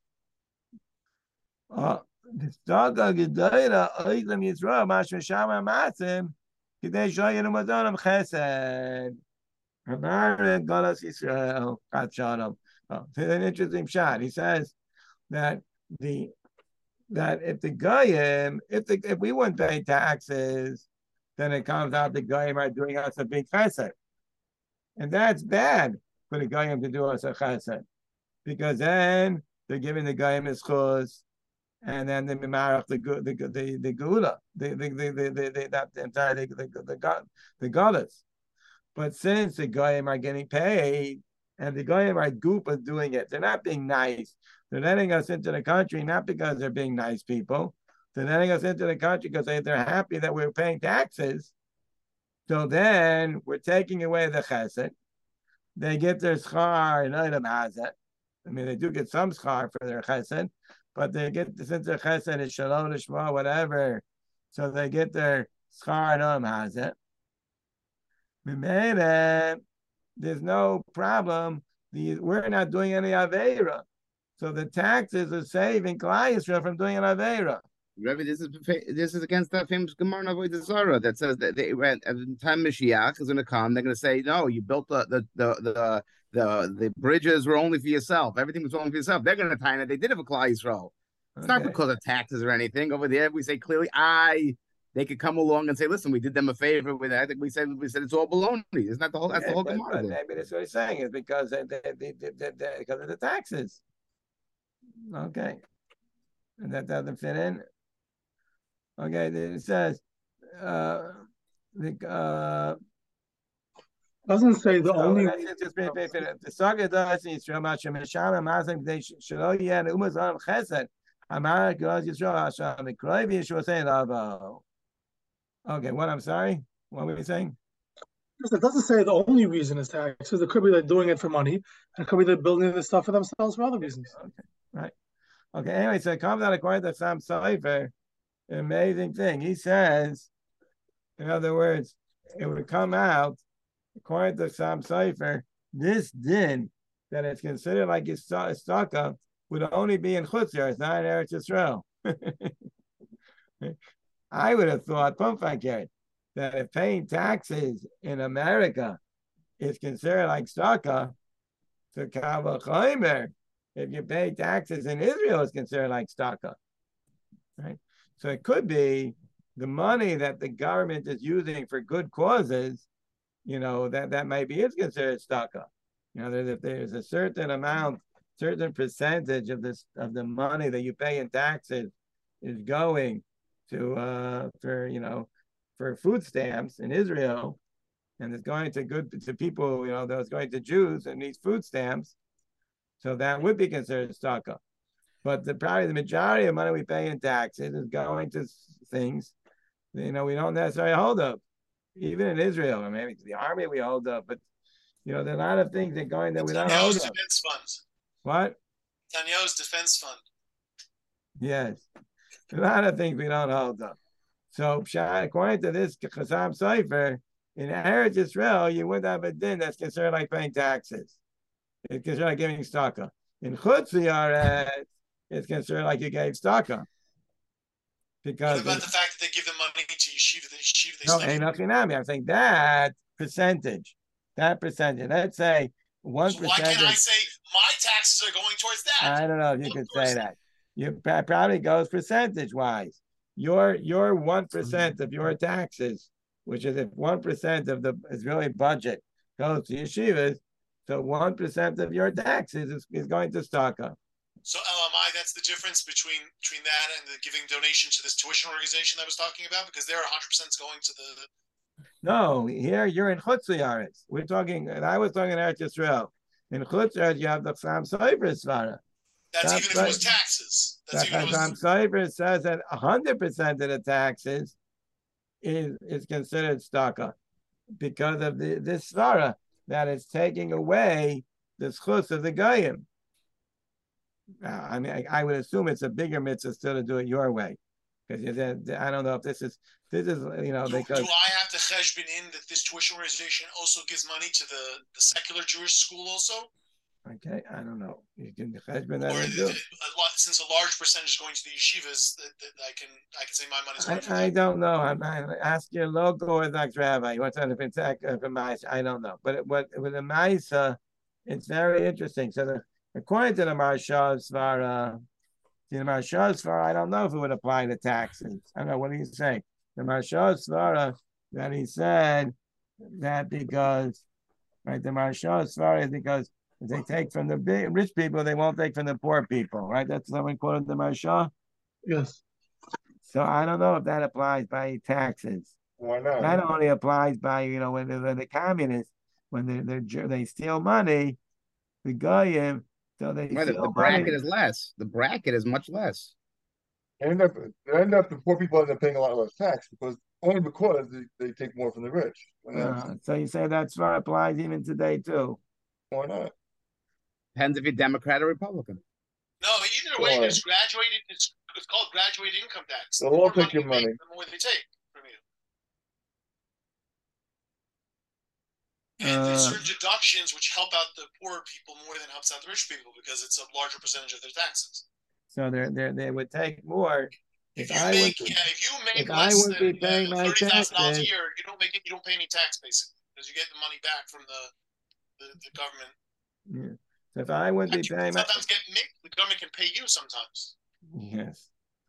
Oh, the Staga Gedaira Oilam Yisrael Mashma Shama Masim Kidei Shoyin Umadonam Chesed Hamar Galas Yisrael Kat Shalom. Oh, it's an interesting shot. He says that the that if the Goyim, if the if we wouldn't pay taxes, then it comes out the Goyim are doing us a big chesed. And that's bad for the Goyim to do us a chesed. Because then they're giving the Goyim his chus. And then the mimarach the the the the gula the the the the, the, the that entire the the the god the goddess. But since the goyim are getting paid and the goyim are goopa doing it, they're not being nice. They're letting us into the country not because they're being nice people. They're letting us into the country because they, they're happy that we're paying taxes. So then we're taking away the chesed. They get their schar and item hazet. I mean, they do get some schar for their chesed. But they get since their chesed is shalom lishma whatever, so they get their schar and um has it. There's no problem. The, we're not doing any aveira, so the taxes are saving Klal Yisrael from doing an aveira.
Rabbi, this is this is against that famous Gemara in Avodah Zarah that says that they went at the time Mashiach is going to come. They're going to say, no, you built the the the the the, the bridges were only for yourself. Everything was only for yourself. They're going to tie it. They did it for Klal Yisrael. It's okay. Not because of taxes or anything. Over there, we say clearly, I they could come along and say, listen, we did them a favor with that. I think we said we said it's all baloney. Isn't that the whole? That's yeah, the whole Gemara.
Maybe that's what he's saying is because they, they, they, they, they, they, because of the taxes. Okay, and that doesn't fit in. Okay, it says, uh, the, uh,
doesn't say the
so
only.
The saga does Yisrael Mashem Mesham Mazim they Shelo Yen Umazam Chesed Amar Gaz Yisrael Hashem Mikroiv Yeshua saying Avo. Okay, what I'm sorry, what were you saying?
It doesn't say the only reason is taxes. It could be they're doing it for money, and it could be they're building the stuff for themselves for other reasons.
Okay, right. Okay, anyway, so it comes out according to Sam Sofer. Amazing thing. He says, in other words, it would come out, according to Sam Sofer, this din that it's considered like a staka would only be in Chutz Yaretz, not in Eretz Yisrael. I would have thought, that if paying taxes in America is considered like staka, so Kavachaimer, if you pay taxes in Israel, it's considered like staka, right? So it could be the money that the government is using for good causes, you know, that, that maybe is considered staka. You know, if there's a certain amount, certain percentage of this of the money that you pay in taxes is going to uh for you know for food stamps in Israel, and it's going to good to people, you know, that's going to Jews and these food stamps, so that would be considered staka. But the probably the majority of money we pay in taxes is going to things, you know, we don't necessarily hold up. Even in Israel, I mean, maybe the army we hold up, but you know, there are a lot of things that going that we don't hold up.
Defense fund.
What?
Netanyahu's defense fund.
Yes, a lot of things we don't hold up. So, according to this Chazam Sofer, in Eretz Yisrael, you would have a din that's considered like paying taxes. It's considered like giving staka. In Chutz Yaretz, it's considered like you gave staka. Because
what about the fact that they give the money to yeshiva, the yeshiva they
no, ain't nothing on me. I'm saying that percentage, that percentage. Let's say one
so
percent.
Why can't I say my taxes are going towards that?
I don't know if you could say that. You probably goes percentage wise. Your your one percent of your taxes, which is if one percent of the Israeli budget goes to yeshivas, So one percent of your taxes is, is going to staka.
So L M I, that's the difference between between that and the giving donation to this tuition organization I was talking about, because they're one hundred percent going to the.
No, here you're in Chutz La'aretz. We're talking, and I was talking Eretz Yisrael. In Chutz La'aretz, you have the Chassam Sofer Svara.
That's even if it was taxes. That's even if it
Chassam
was.
Sofer says that one hundred percent of the taxes is, is considered staka because of the, this Svara, that it's taking away the schus of the Goyim. Uh, I mean, I, I would assume it's a bigger mitzvah still to do it your way. Because I don't know if this is, this is, you know,
Do,
because.
do I have to cheshbon in that this tuition organization also gives money to the, the secular Jewish school also?
Okay, I don't know. You can cheshbon that.
Or
And
the,
do.
a lot, since a large percentage is going to the yeshivas, that, that I can I can say my money's going to
I, I don't know. I'm, I'm ask your local Orthodox rabbi. You want to know if it's uh, I don't know. But it, what with the Maisa, it's very interesting. So the, according to the Marsha Svara, the Marsha Svara, I don't know if it would apply to taxes. I don't know. What do you say? The Marsha Svara that he said that because right, the Marsha Svara is because if they take from the big rich people, they won't take from the poor people, right? That's someone quoted the Marsha.
Yes.
So I don't know if that applies by taxes.
Why not?
That only applies by, you know, when the, when the communists, when they they they steal money, the goyim, so they
Well, the,
steal
the bracket
money.
is less. The bracket is much less.
They end up, they end up, the poor people end up paying a lot less tax because only because they, they take more from the rich. When that's-
Uh, so you say that's what applies even today too.
Why not?
Depends if you're Democrat or Republican.
No, either way,
Sure.
there's graduated. It's, it's called graduated income tax.
They'll
The
all
more
take your
you make,
money.
the more they take from you. And
Uh,
there's certain deductions which help out the poor people more than helps out the rich people because it's a larger percentage of their taxes.
So they they they would take more.
If
If
you
I
make,
would,
yeah, if you make
if I
less
would
than
be paying
uh,
my
thirty thousand dollars a
taxes,
year, you don't make it. You don't pay any tax basically because you get the money back from the the, the government.
yeah. So if I would be
Actually,
paying my,
sometimes get mixed. The government can pay you sometimes.
yes.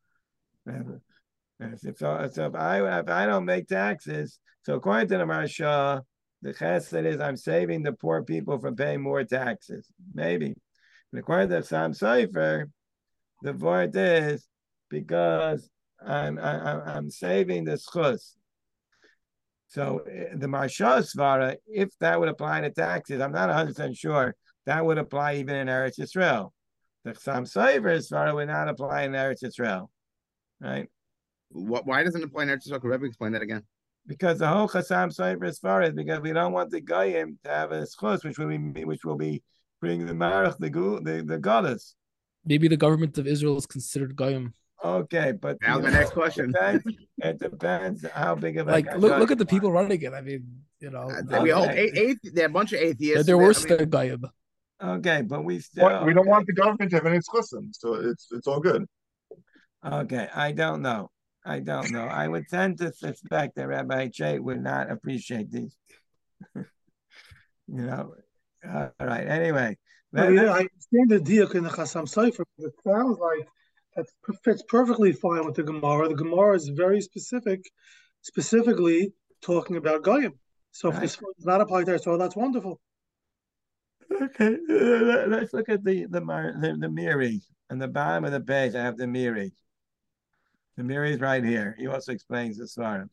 Yes, If, so, so if I if I don't make taxes, so according to the Marsha, the chesed is I'm saving the poor people from paying more taxes. Maybe. And according to Sam Sofer, the word is because I'm I, I'm saving the schus. So the Marsha Svara, if that would apply to taxes, I'm not one hundred percent sure that would apply even in Eretz Yisrael. The Sam Sofer Svara would not apply in Eretz Yisrael, right?
What? Why doesn't it apply in Eretz Yisrael? Could Rebbe explain that again?
Because the whole Chassam Sofer Svara is because we don't want the Goyim to have a schus, which will be which will be bring the Marach, the the the goddess.
Maybe the government of Israel is considered goyim.
Okay, but
That was
you
my
know,
next question.
It depends, it depends how big of a
Like, look, look at the people running it. I mean, you know,
Uh, we
Okay.
hope a- athe- they're a bunch of atheists.
they're, they're
I
worse
mean,
than goyim.
Okay, but we still
What, we don't want the government to have any exclusive, so it's it's all good.
okay. I don't know. I don't know. I would tend to suspect that Rabbi Che would not appreciate these. you know. Uh, all right. Anyway,
No,
let-
yeah,
let's-
I understand the diak in the Chassam Sofer, but it sounds like that fits perfectly fine with the Gemara. The Gemara is very specific, specifically talking about Goyim. So if
Right.
this does not apply there, so that's wonderful.
Okay, uh, let's look at the the Mar- the, the Miri. On the bottom of the page, I have the Miri. The Miri is right here. He also explains the Svarim.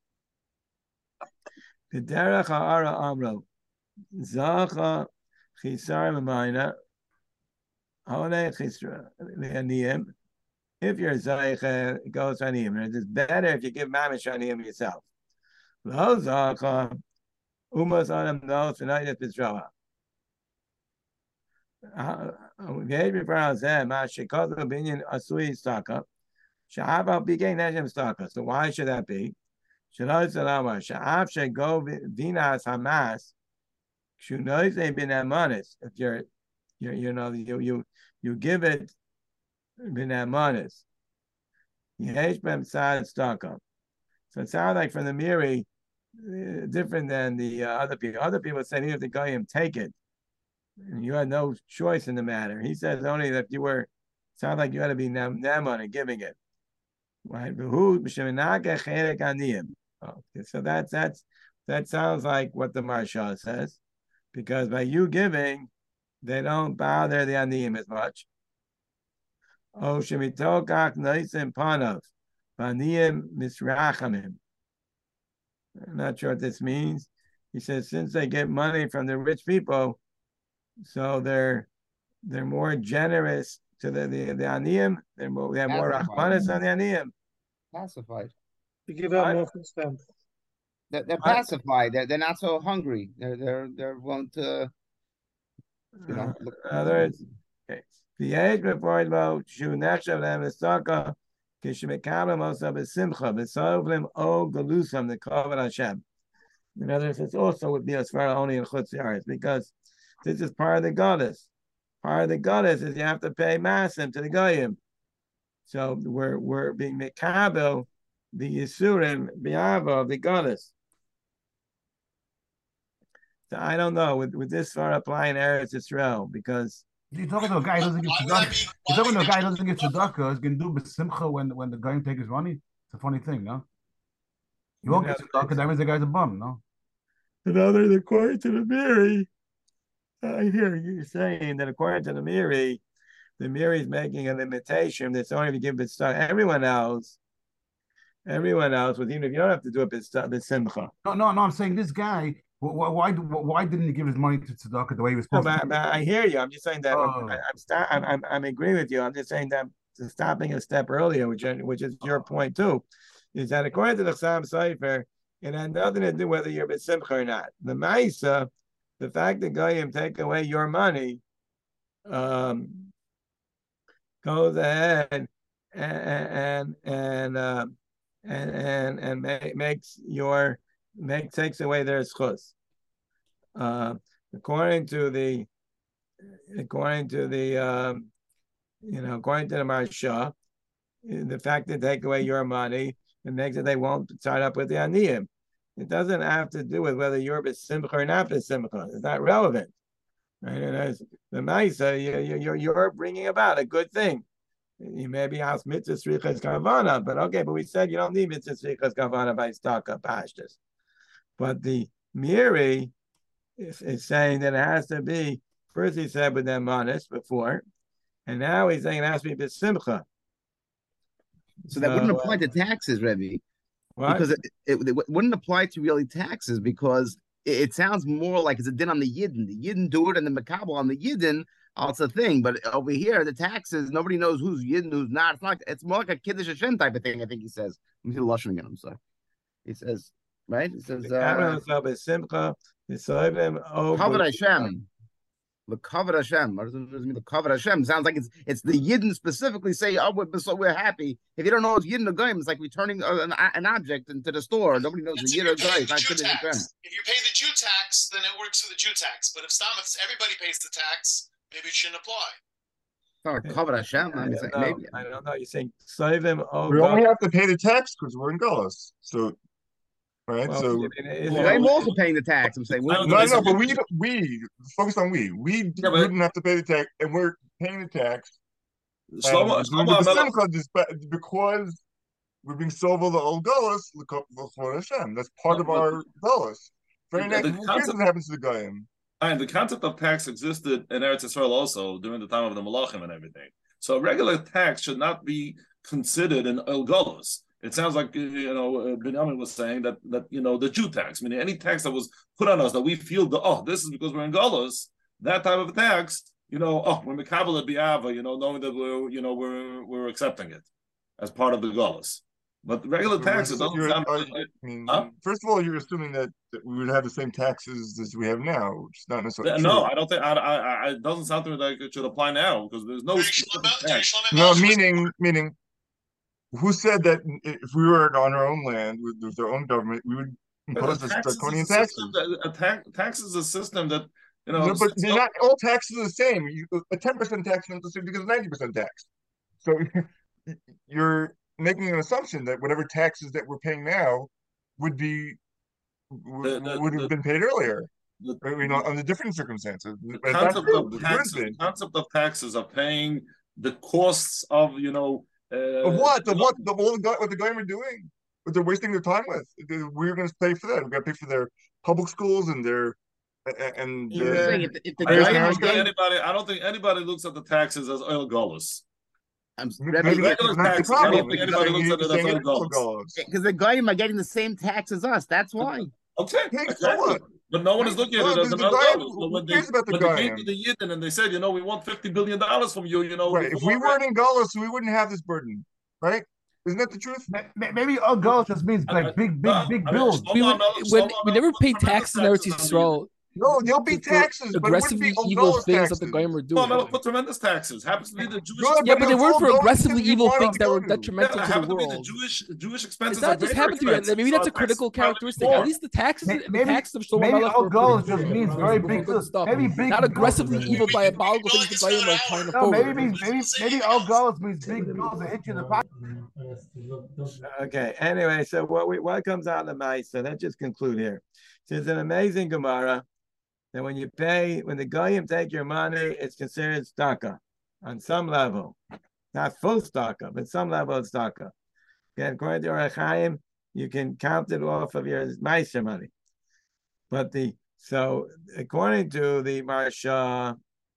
The Derech Ha'ara Amro Zacha Chisar Mamayna Hone Chisra Aniyim. If you're Zaycha, it goes Aniyim. It's better if you give Mamish Aniyim yourself. Lo Zacha Umas Anam No Tonight at Israel. גאה בפרעה זה, מה שכל הבניין עשוי סטאקה, שאף על פי כן נשם סטאקה. So why should that be? שלא יצא למה, שאף שגו וינס המס, כשהוא נויזה בין המונס, if you're, you you know, you, you, you give it בין המונס, יש בהם צעד סטאקה. So it sounds like from the Miri, uh, different than the uh, other people. Other people said, even if the Goyim take it, and you had no choice in the matter. He says only that you were, sound like you had to be Naman and giving it. Right? Okay, so that's that's that sounds like what the Marsha says. because by you giving, they don't bother the aniyim as much. Oh, shemitokach noisim panav, aniyim misrachamim. I'm not sure what this means. He says since they get money from the rich people, so they're they're more generous to the the, the aniyim. They're more they have more rachmanis on the aniyim.
Pacified.
You give out more from them.
They're, they're pacified. They're, they're not so hungry. They're they're they're willing to, you know. Look.
In other words, okay. The age before about shu nechshav them estaka kishmekabel also besimcha besovlim o galusam the kavod Hashem. In other words, this also would be as far only in chutz yaretz because this is part of the goddess. Part of the goddess is you have to pay masim to the goyim. So we're we're being mekabel the yisurim bi'ava of the goddess. So I don't know with with this far applying Eretz Yisrael because
you're talking to a guy who doesn't give tzedakah. You're talking to a guy who doesn't give tzedakah. He's going to do b'simcha when when the guy take his money. It's a funny thing, no? You won't get tzedakah. That means the guy's a bum, no?
In other, according to the Miri, I hear you saying that according to the Miri, the Miri is making a limitation that's only if you give tzedakah. Everyone else, everyone else, with even if you don't have to do it b'simcha.
No, no, no. I'm saying this guy. Why, why, why didn't he give his money to tzedakah the way he was supposed
no,
to?
But, but I hear you. I'm just saying that oh. I'm, I'm, start, I'm, I'm, I'm agreeing with you. I'm just saying that stopping a step earlier, which which is your point too, is that according to the Chassam Sofer, it had nothing to do whether you're b'simcha or not. The Ma'isa, the fact that Goyim take away your money, um, goes ahead and and and uh, and and, and make, makes your make takes away their schus. Uh, according to the according to the um, you know according to the Marsha, the fact that they take away your money, it makes it they won't start up with the aniyim. It doesn't have to do with whether you're b'simcha or not b'simcha. It's not relevant. Right? And as the Maisa, you, you're you're bringing about a good thing. You maybe ask mitzvah srichas kavana, but okay, but we said you don't need mitzvah srichas kavana by staka pashtus. But the Miri is, is saying that it has to be, first he said with them honest before, and now he's saying it has to be b'simcha.
So that so, wouldn't apply to taxes, Rebbe. What? Because it, it, it wouldn't apply to really taxes because it, it sounds more like it's a din on the Yidden. The Yidden do it and the Makabel on the Yidden, oh, it's a thing. But over here, the taxes, nobody knows who's Yidden, who's not. It's not. It's more like a Kiddush Hashem type of thing, I think he says. Let me see the Lashon again, I'm sorry. He says, right? He says, uh, Kavod Hashem. The Kavod Hashem. What does it mean? The Kavod Hashem sounds like it's it's the Yidden specifically say, "Oh, we're so we're happy." If you don't know it's Yidden or Goyim, it's like returning a, an, an object into the store. Nobody knows the Yidden or Goyim. It's not Jew tax.
If you pay the Jew tax, then it works for the Jew tax. But if Stam, if everybody pays the tax, maybe it shouldn't apply.
Oh, Kavod Hashem.
I,
saying,
know,
maybe.
I don't know. You're saying Soivim. Oh,
we only have to pay the tax because we're in Gullus. So. Right, well, so
well, I'm also paying the tax. I'm saying
no, no, no, but we we focus on we we yeah, didn't have to pay the tax, and we're paying the tax.
Shlomo,
Shlomo, because we're being sold the old Gullus, l'chol Hashem. That's part of our Gullus. Very next, who cares what happens to the Goyim?
And the concept of tax existed in Eretz Yisrael also during the time of the Malachim and everything. So regular tax should not be considered an El Gullus. It sounds like, you know, Binyamin was saying that, that you know, the Jew tax, meaning any tax that was put on us that we feel, the, oh, this is because we're in Golos, that type of tax, you know, oh, we're Mekabel Biava, you know, knowing that we're, you know, we're we're accepting it as part of the Golos. But the regular taxes doesn't sound
are,
like,
I mean,
huh?
First of all, you're assuming that, that we would have the same taxes as we have now, which is not necessarily
no,
true.
I don't think, I, I, I, it doesn't sound to me like it should apply now because there's no specific tax.
No, meaning, meaning, who said that if we were on our own land with, with our own government, we would impose the draconian taxes?
That, a tax, tax is a system that, you know.
No, but they're not all taxes are the same. You, a ten percent tax is the same because ninety percent tax. So you're making an assumption that whatever taxes that we're paying now would be would, the, the, would have the, been paid earlier. The, I mean, under different circumstances.
The concept of taxes, the concept of taxes are paying the costs of, you know.
Uh, of what? The what? The all the what the government are doing? What they're wasting their time with? We're going to pay for that. We're going to pay for their public schools and their and
Yeah.
the,
Saying if, if the
I, I
Bears
guy
and
don't
is
think
getting,
anybody. I don't think anybody looks at the taxes as oil gullus.
I'm
maybe
Rebbe,
that's
Regular
not the
taxes. I
problem.
don't think
He's
anybody
saying,
looks at
he's
it as
saying
oil
it's all
gullus.
goals.
because the goyim are getting the same tax as us. That's why.
Okay,
Hey, so
exactly.
what?
But no one is looking
No,
at it as
the,
an
the
oil
guy,
gullus. But
who
when they
cares about the
when they
guy?
came to the Yidden and they said, you know, we want fifty billion dollars from you, you know,
Right. If we weren't in Gullus, we wouldn't have this burden, right? Isn't that the truth?
Maybe all goals just means like big, big,
No,
big
I mean,
bills.
We
Shlomo
would
Melech-
when
Shlomo
we
Melech
never
put
paid
tremendous
taxes in Eretz
taxes on the Yidden.
Yisrael
No, there'll be
for
taxes, but it wouldn't be
aggressively
all
evil
Gullus
things that the
taxes.
goyim were
Shlomo
doing.
Melech put tremendous taxes. Happens to be the Jewish.
Good,
Yeah,
but
but they
it's
weren't
all
for
going
aggressively
because you
evil
want it
things
to
that
go
were
to.
Yeah,
detrimental
it
to the
happened to be the
world.
Jewish Jewish
It's
expenses
not
are
just
very
happened to be.
expensive.
Maybe
So
that's a
our taxes
critical
will probably be
characteristic.
more.
At least the taxes,
May-
the
Maybe
taxes of Shlomo
maybe
Melech
all
were,
goals
were,
just
were,
means
were,
very
were
big
good
bills.
stuff.
Maybe big
Not
bills.
aggressively evil,
We, we, we
diabolical
know
things the
it's not
goyim are
our.
trying to
No,
forward.
maybe means maybe
Say
maybe
anything
all
else.
goals means big bills that hit you in the pocket.
Okay. Anyway, so what we what comes out of the mice? So let's just conclude here. So it's an amazing Gemara that when you pay, when the goyim take your money, it's considered staka on some level, not full staka, but some level of staka. Okay, according to Orach Chaim, you can count it off of your meiser money. But the so according to the Marsha,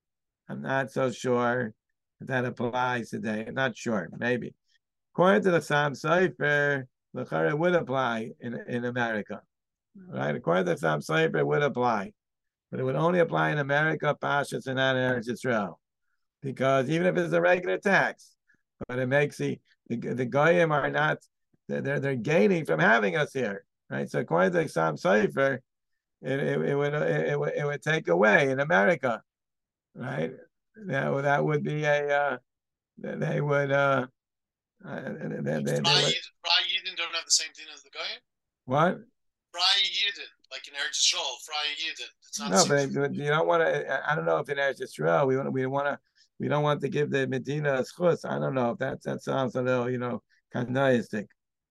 I'm not so sure if that applies today. I'm not sure, maybe. According to the Sam Sofer, the Chara would apply in, in America. Right? According to the Sam Sofer, it would apply. But it would only apply in America, Pashas, and not in Eretz Yisrael. Because even if it's a regular tax, but it makes the the, the Goyim are not, they're, they're gaining from having us here. Right? So according to the Sam Sofer, it, it, it, would, it, it, would, it would take away in America. Right? That, that would be a, uh, they would, uh, uh, they, they, they
Fry
would,
Yidden don't have the same thing as the Goyim.
what?
Fry Yidden, like in Eretz Yisrael, Fry Yidden. It's not
No,
same.
but you don't want to. I don't know if in Eretz Yisrael we want we want to we don't want to give the Medina a schus. I don't know if that that sounds a little, you know, kanaistic.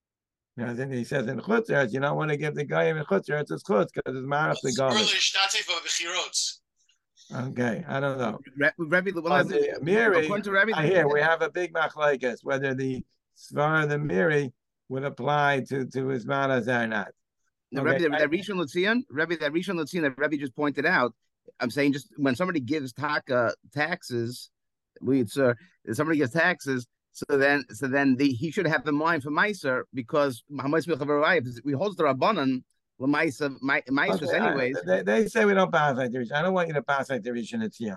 You know, then he says in chutz eretz, you don't want to give the guy in chutz eretz a schus because it's marach the
Early
galut.
Shtatev Bechirot.
Okay, I don't know.
Re- Rebbe, well,
But the Miri,
according to Rebbe,
I hear we have a big machlekes whether the svar the Miri would apply to to his manas or not.
No,
Okay,
Rebbe, that,
I-
that Rishon LeZion, Rebbe, that Rishon LeZion that Rebbe just pointed out. I'm saying just when somebody gives taka taxes, we sir, if somebody gives taxes, so then so then the he should have in mind for Meiser because we holds the Rabbanan Lemaisa Meisers
Okay, I-
anyways.
they, they say we don't pass like the Rishon. I don't want you to pass like the Rishon Lezion.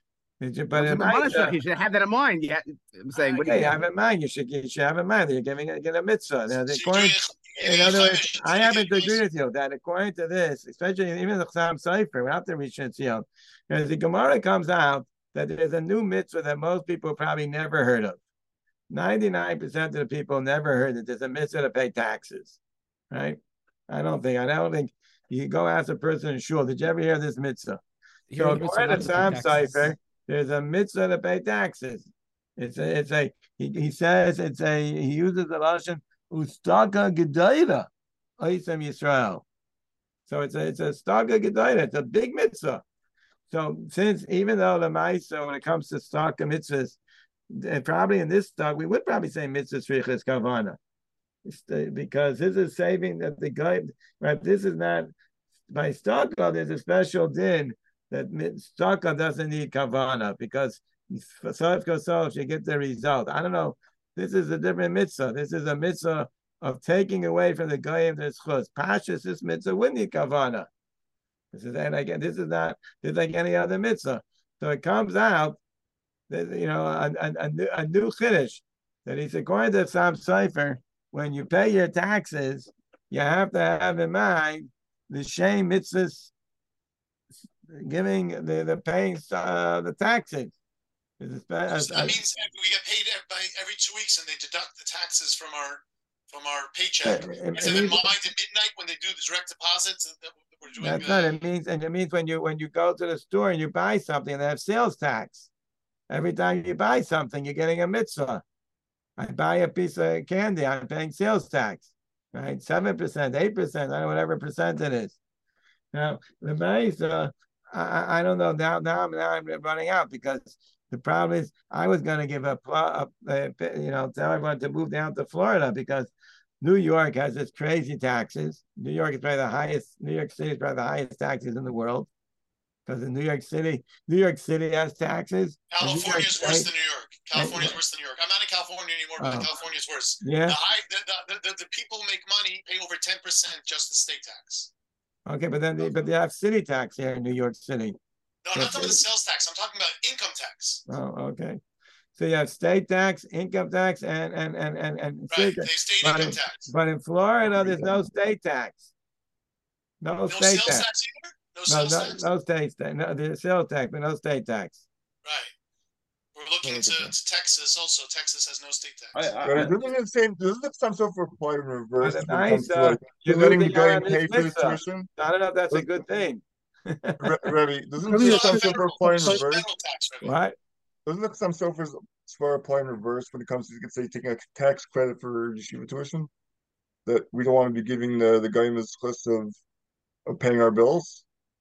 But
So
in
the
my,
Manisha, you should have that in mind. Yeah, I'm saying. What do
okay,
you
have in mind. You should you should have in mind that you're giving a, get a mitzvah. Now, the
So you're
according,
doing-
in
you're
other
doing
words,
Chumash,
I
you're
happen to
doing
agree with you that according to this, especially even the Chassam Sofer, without the Rishon Lezion, because the Gemara comes out that there's a new mitzvah that most people probably never heard of. ninety-nine percent of the people never heard that there's a mitzvah to pay taxes, right? I don't think, I don't think you go ask a person in shul, did you ever hear this mitzvah?
Hear
So
the mitzvah
according
not
to
to pay
Sam
taxes.
Sofer, there's a mitzvah to pay taxes. It's a, it's a, he, he says it's a, he uses the lashon ustaka gedaita, oisem Yisrael. So it's a, it's a staka gedaita. It's a big mitzvah. So since even though the ma'isa when it comes to staka mitzvahs, and probably in this stock we would probably say mitzvah shrichas kavana, because this is saving that the guy. Right, this is not by staka. There's a special din that staka doesn't need kavana because self kosov you get the result. I don't know. This is a different mitzvah. This is a mitzvah of taking away from the goyim their schus. Pashas, this mitzvah wouldn't need kavana. This is and again, this is not this is like any other mitzvah. So it comes out that you know a, a, a new a new chiddush that he's according to Sam Sofer. When you pay your taxes, you have to have in mind the shame mitzvahs giving the the paying uh, the taxes. It's a,
So that means we get paid by every two weeks, and they deduct the taxes from our from our paycheck.
It- it
Is it in
means-
mind at midnight when they do the direct deposits that we're doing?
That's
uh,
not. It means, and it means when you when you go to the store and you buy something, they have sales tax. Every time you buy something, you're getting a mitzvah. I buy a piece of candy, I'm paying sales tax, right? Seven percent, eight percent, I don't know whatever percent it is. Now the mitzvah, I, I don't know. Now now I'm now I'm running out because the problem is I was going to give a, a, a you know tell everyone to move down to Florida because New York has its crazy taxes. New York is probably the highest. New York City is probably the highest taxes in the world. Because in New York City, New York City has taxes.
California is worse than New York. California is worse than New York. I'm not in California anymore, but
Oh.
California is worse.
Yeah.
The, high, the, the, the, the people who make money pay over ten percent just the state tax.
Okay, but then they, but they have city tax here in New York City.
No, I'm not talking about the sales tax. I'm talking about income tax.
Oh, okay. So you have state tax, income tax, and and and and and
Right,
city
they
tax.
state
But
income
in,
tax.
but in Florida, there's no state tax. No,
No
state
sales
tax.
tax either? No
No,
sales
no,
tax?
no state tax. No, there's sales tax, but no state tax.
Right. We're looking to, to Texas also. Texas has no state tax.
I, I,
Right,
I,
doesn't it say doesn't some sort of apply in reverse
And
when it comes to
nice, uh,
like
you
just letting
lose
the
the
guy
on this
pay for his
mitzvah.
tuition?
I don't know if that's a good thing.
Re- Rebbe, doesn't
Maybe
just
it's
some
just-
sort of apply in
This is
reverse?
federal tax revenue.
What?
Doesn't it some sort of apply in reverse when it comes to, you could say, taking a tax credit for yeshiva tuition? That we don't want to be giving the the guy his list of of paying our bills.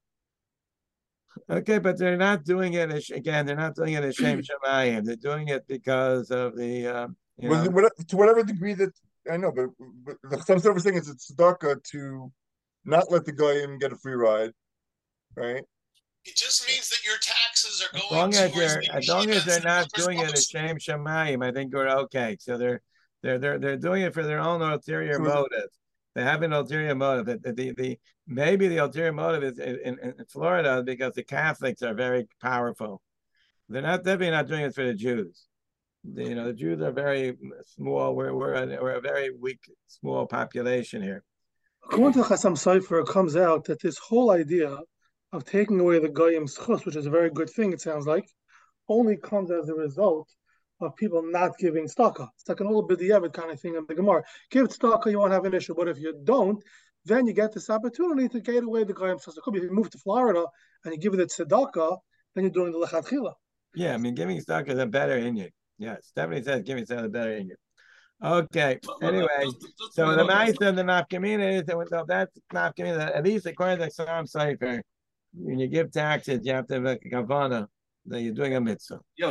Okay, but they're not doing it as, again. They're not doing it as Shem Shemayim. They're doing it because of the, um, you
Was
know,
it, what, to whatever degree that I know, but, but the, some sort of thing is it's tzedakah to not let the guy in get a free ride, right?
It just means that your taxes are
as
going
long as
towards
they're
the
as long as
yeshivas
they're
and
not
the
doing it as
purpose.
Shem Shemayim, I think we're okay. So they're they're they're they're doing it for their own ulterior
So-
motive. They have an ulterior motive. The, the, the maybe the ulterior motive is in, in, in Florida because the Catholics are very powerful. They're not definitely not doing it for the Jews. The, you know, the Jews are very small. We're we're a, we're a very weak, small population here.
According to Chassam Sofer, it comes out that this whole idea of taking away the Goyim's chus, which is a very good thing, it sounds like, only comes as a result of people not giving tzedakah. It's like an old b'diavad kind of thing in the Gemara. Give tzedakah, you won't have an issue. But if you don't, then you get this opportunity to get away the Goyim's chus. It could be if you move to Florida and you give it a tzedakah, then you're doing the lechatchila.
Yeah, I mean, giving tzedakah is a better inyan. Yes, definitely says giving tzedakah is a better inyan. Okay. Anyway,
just- just
so
point
the
out-
mice of the nafkamina is that so that's nafkamina. At least according to Chassam Sofer, when you give taxes, you have to have a kavana that you're doing a mitzvah.
Yo,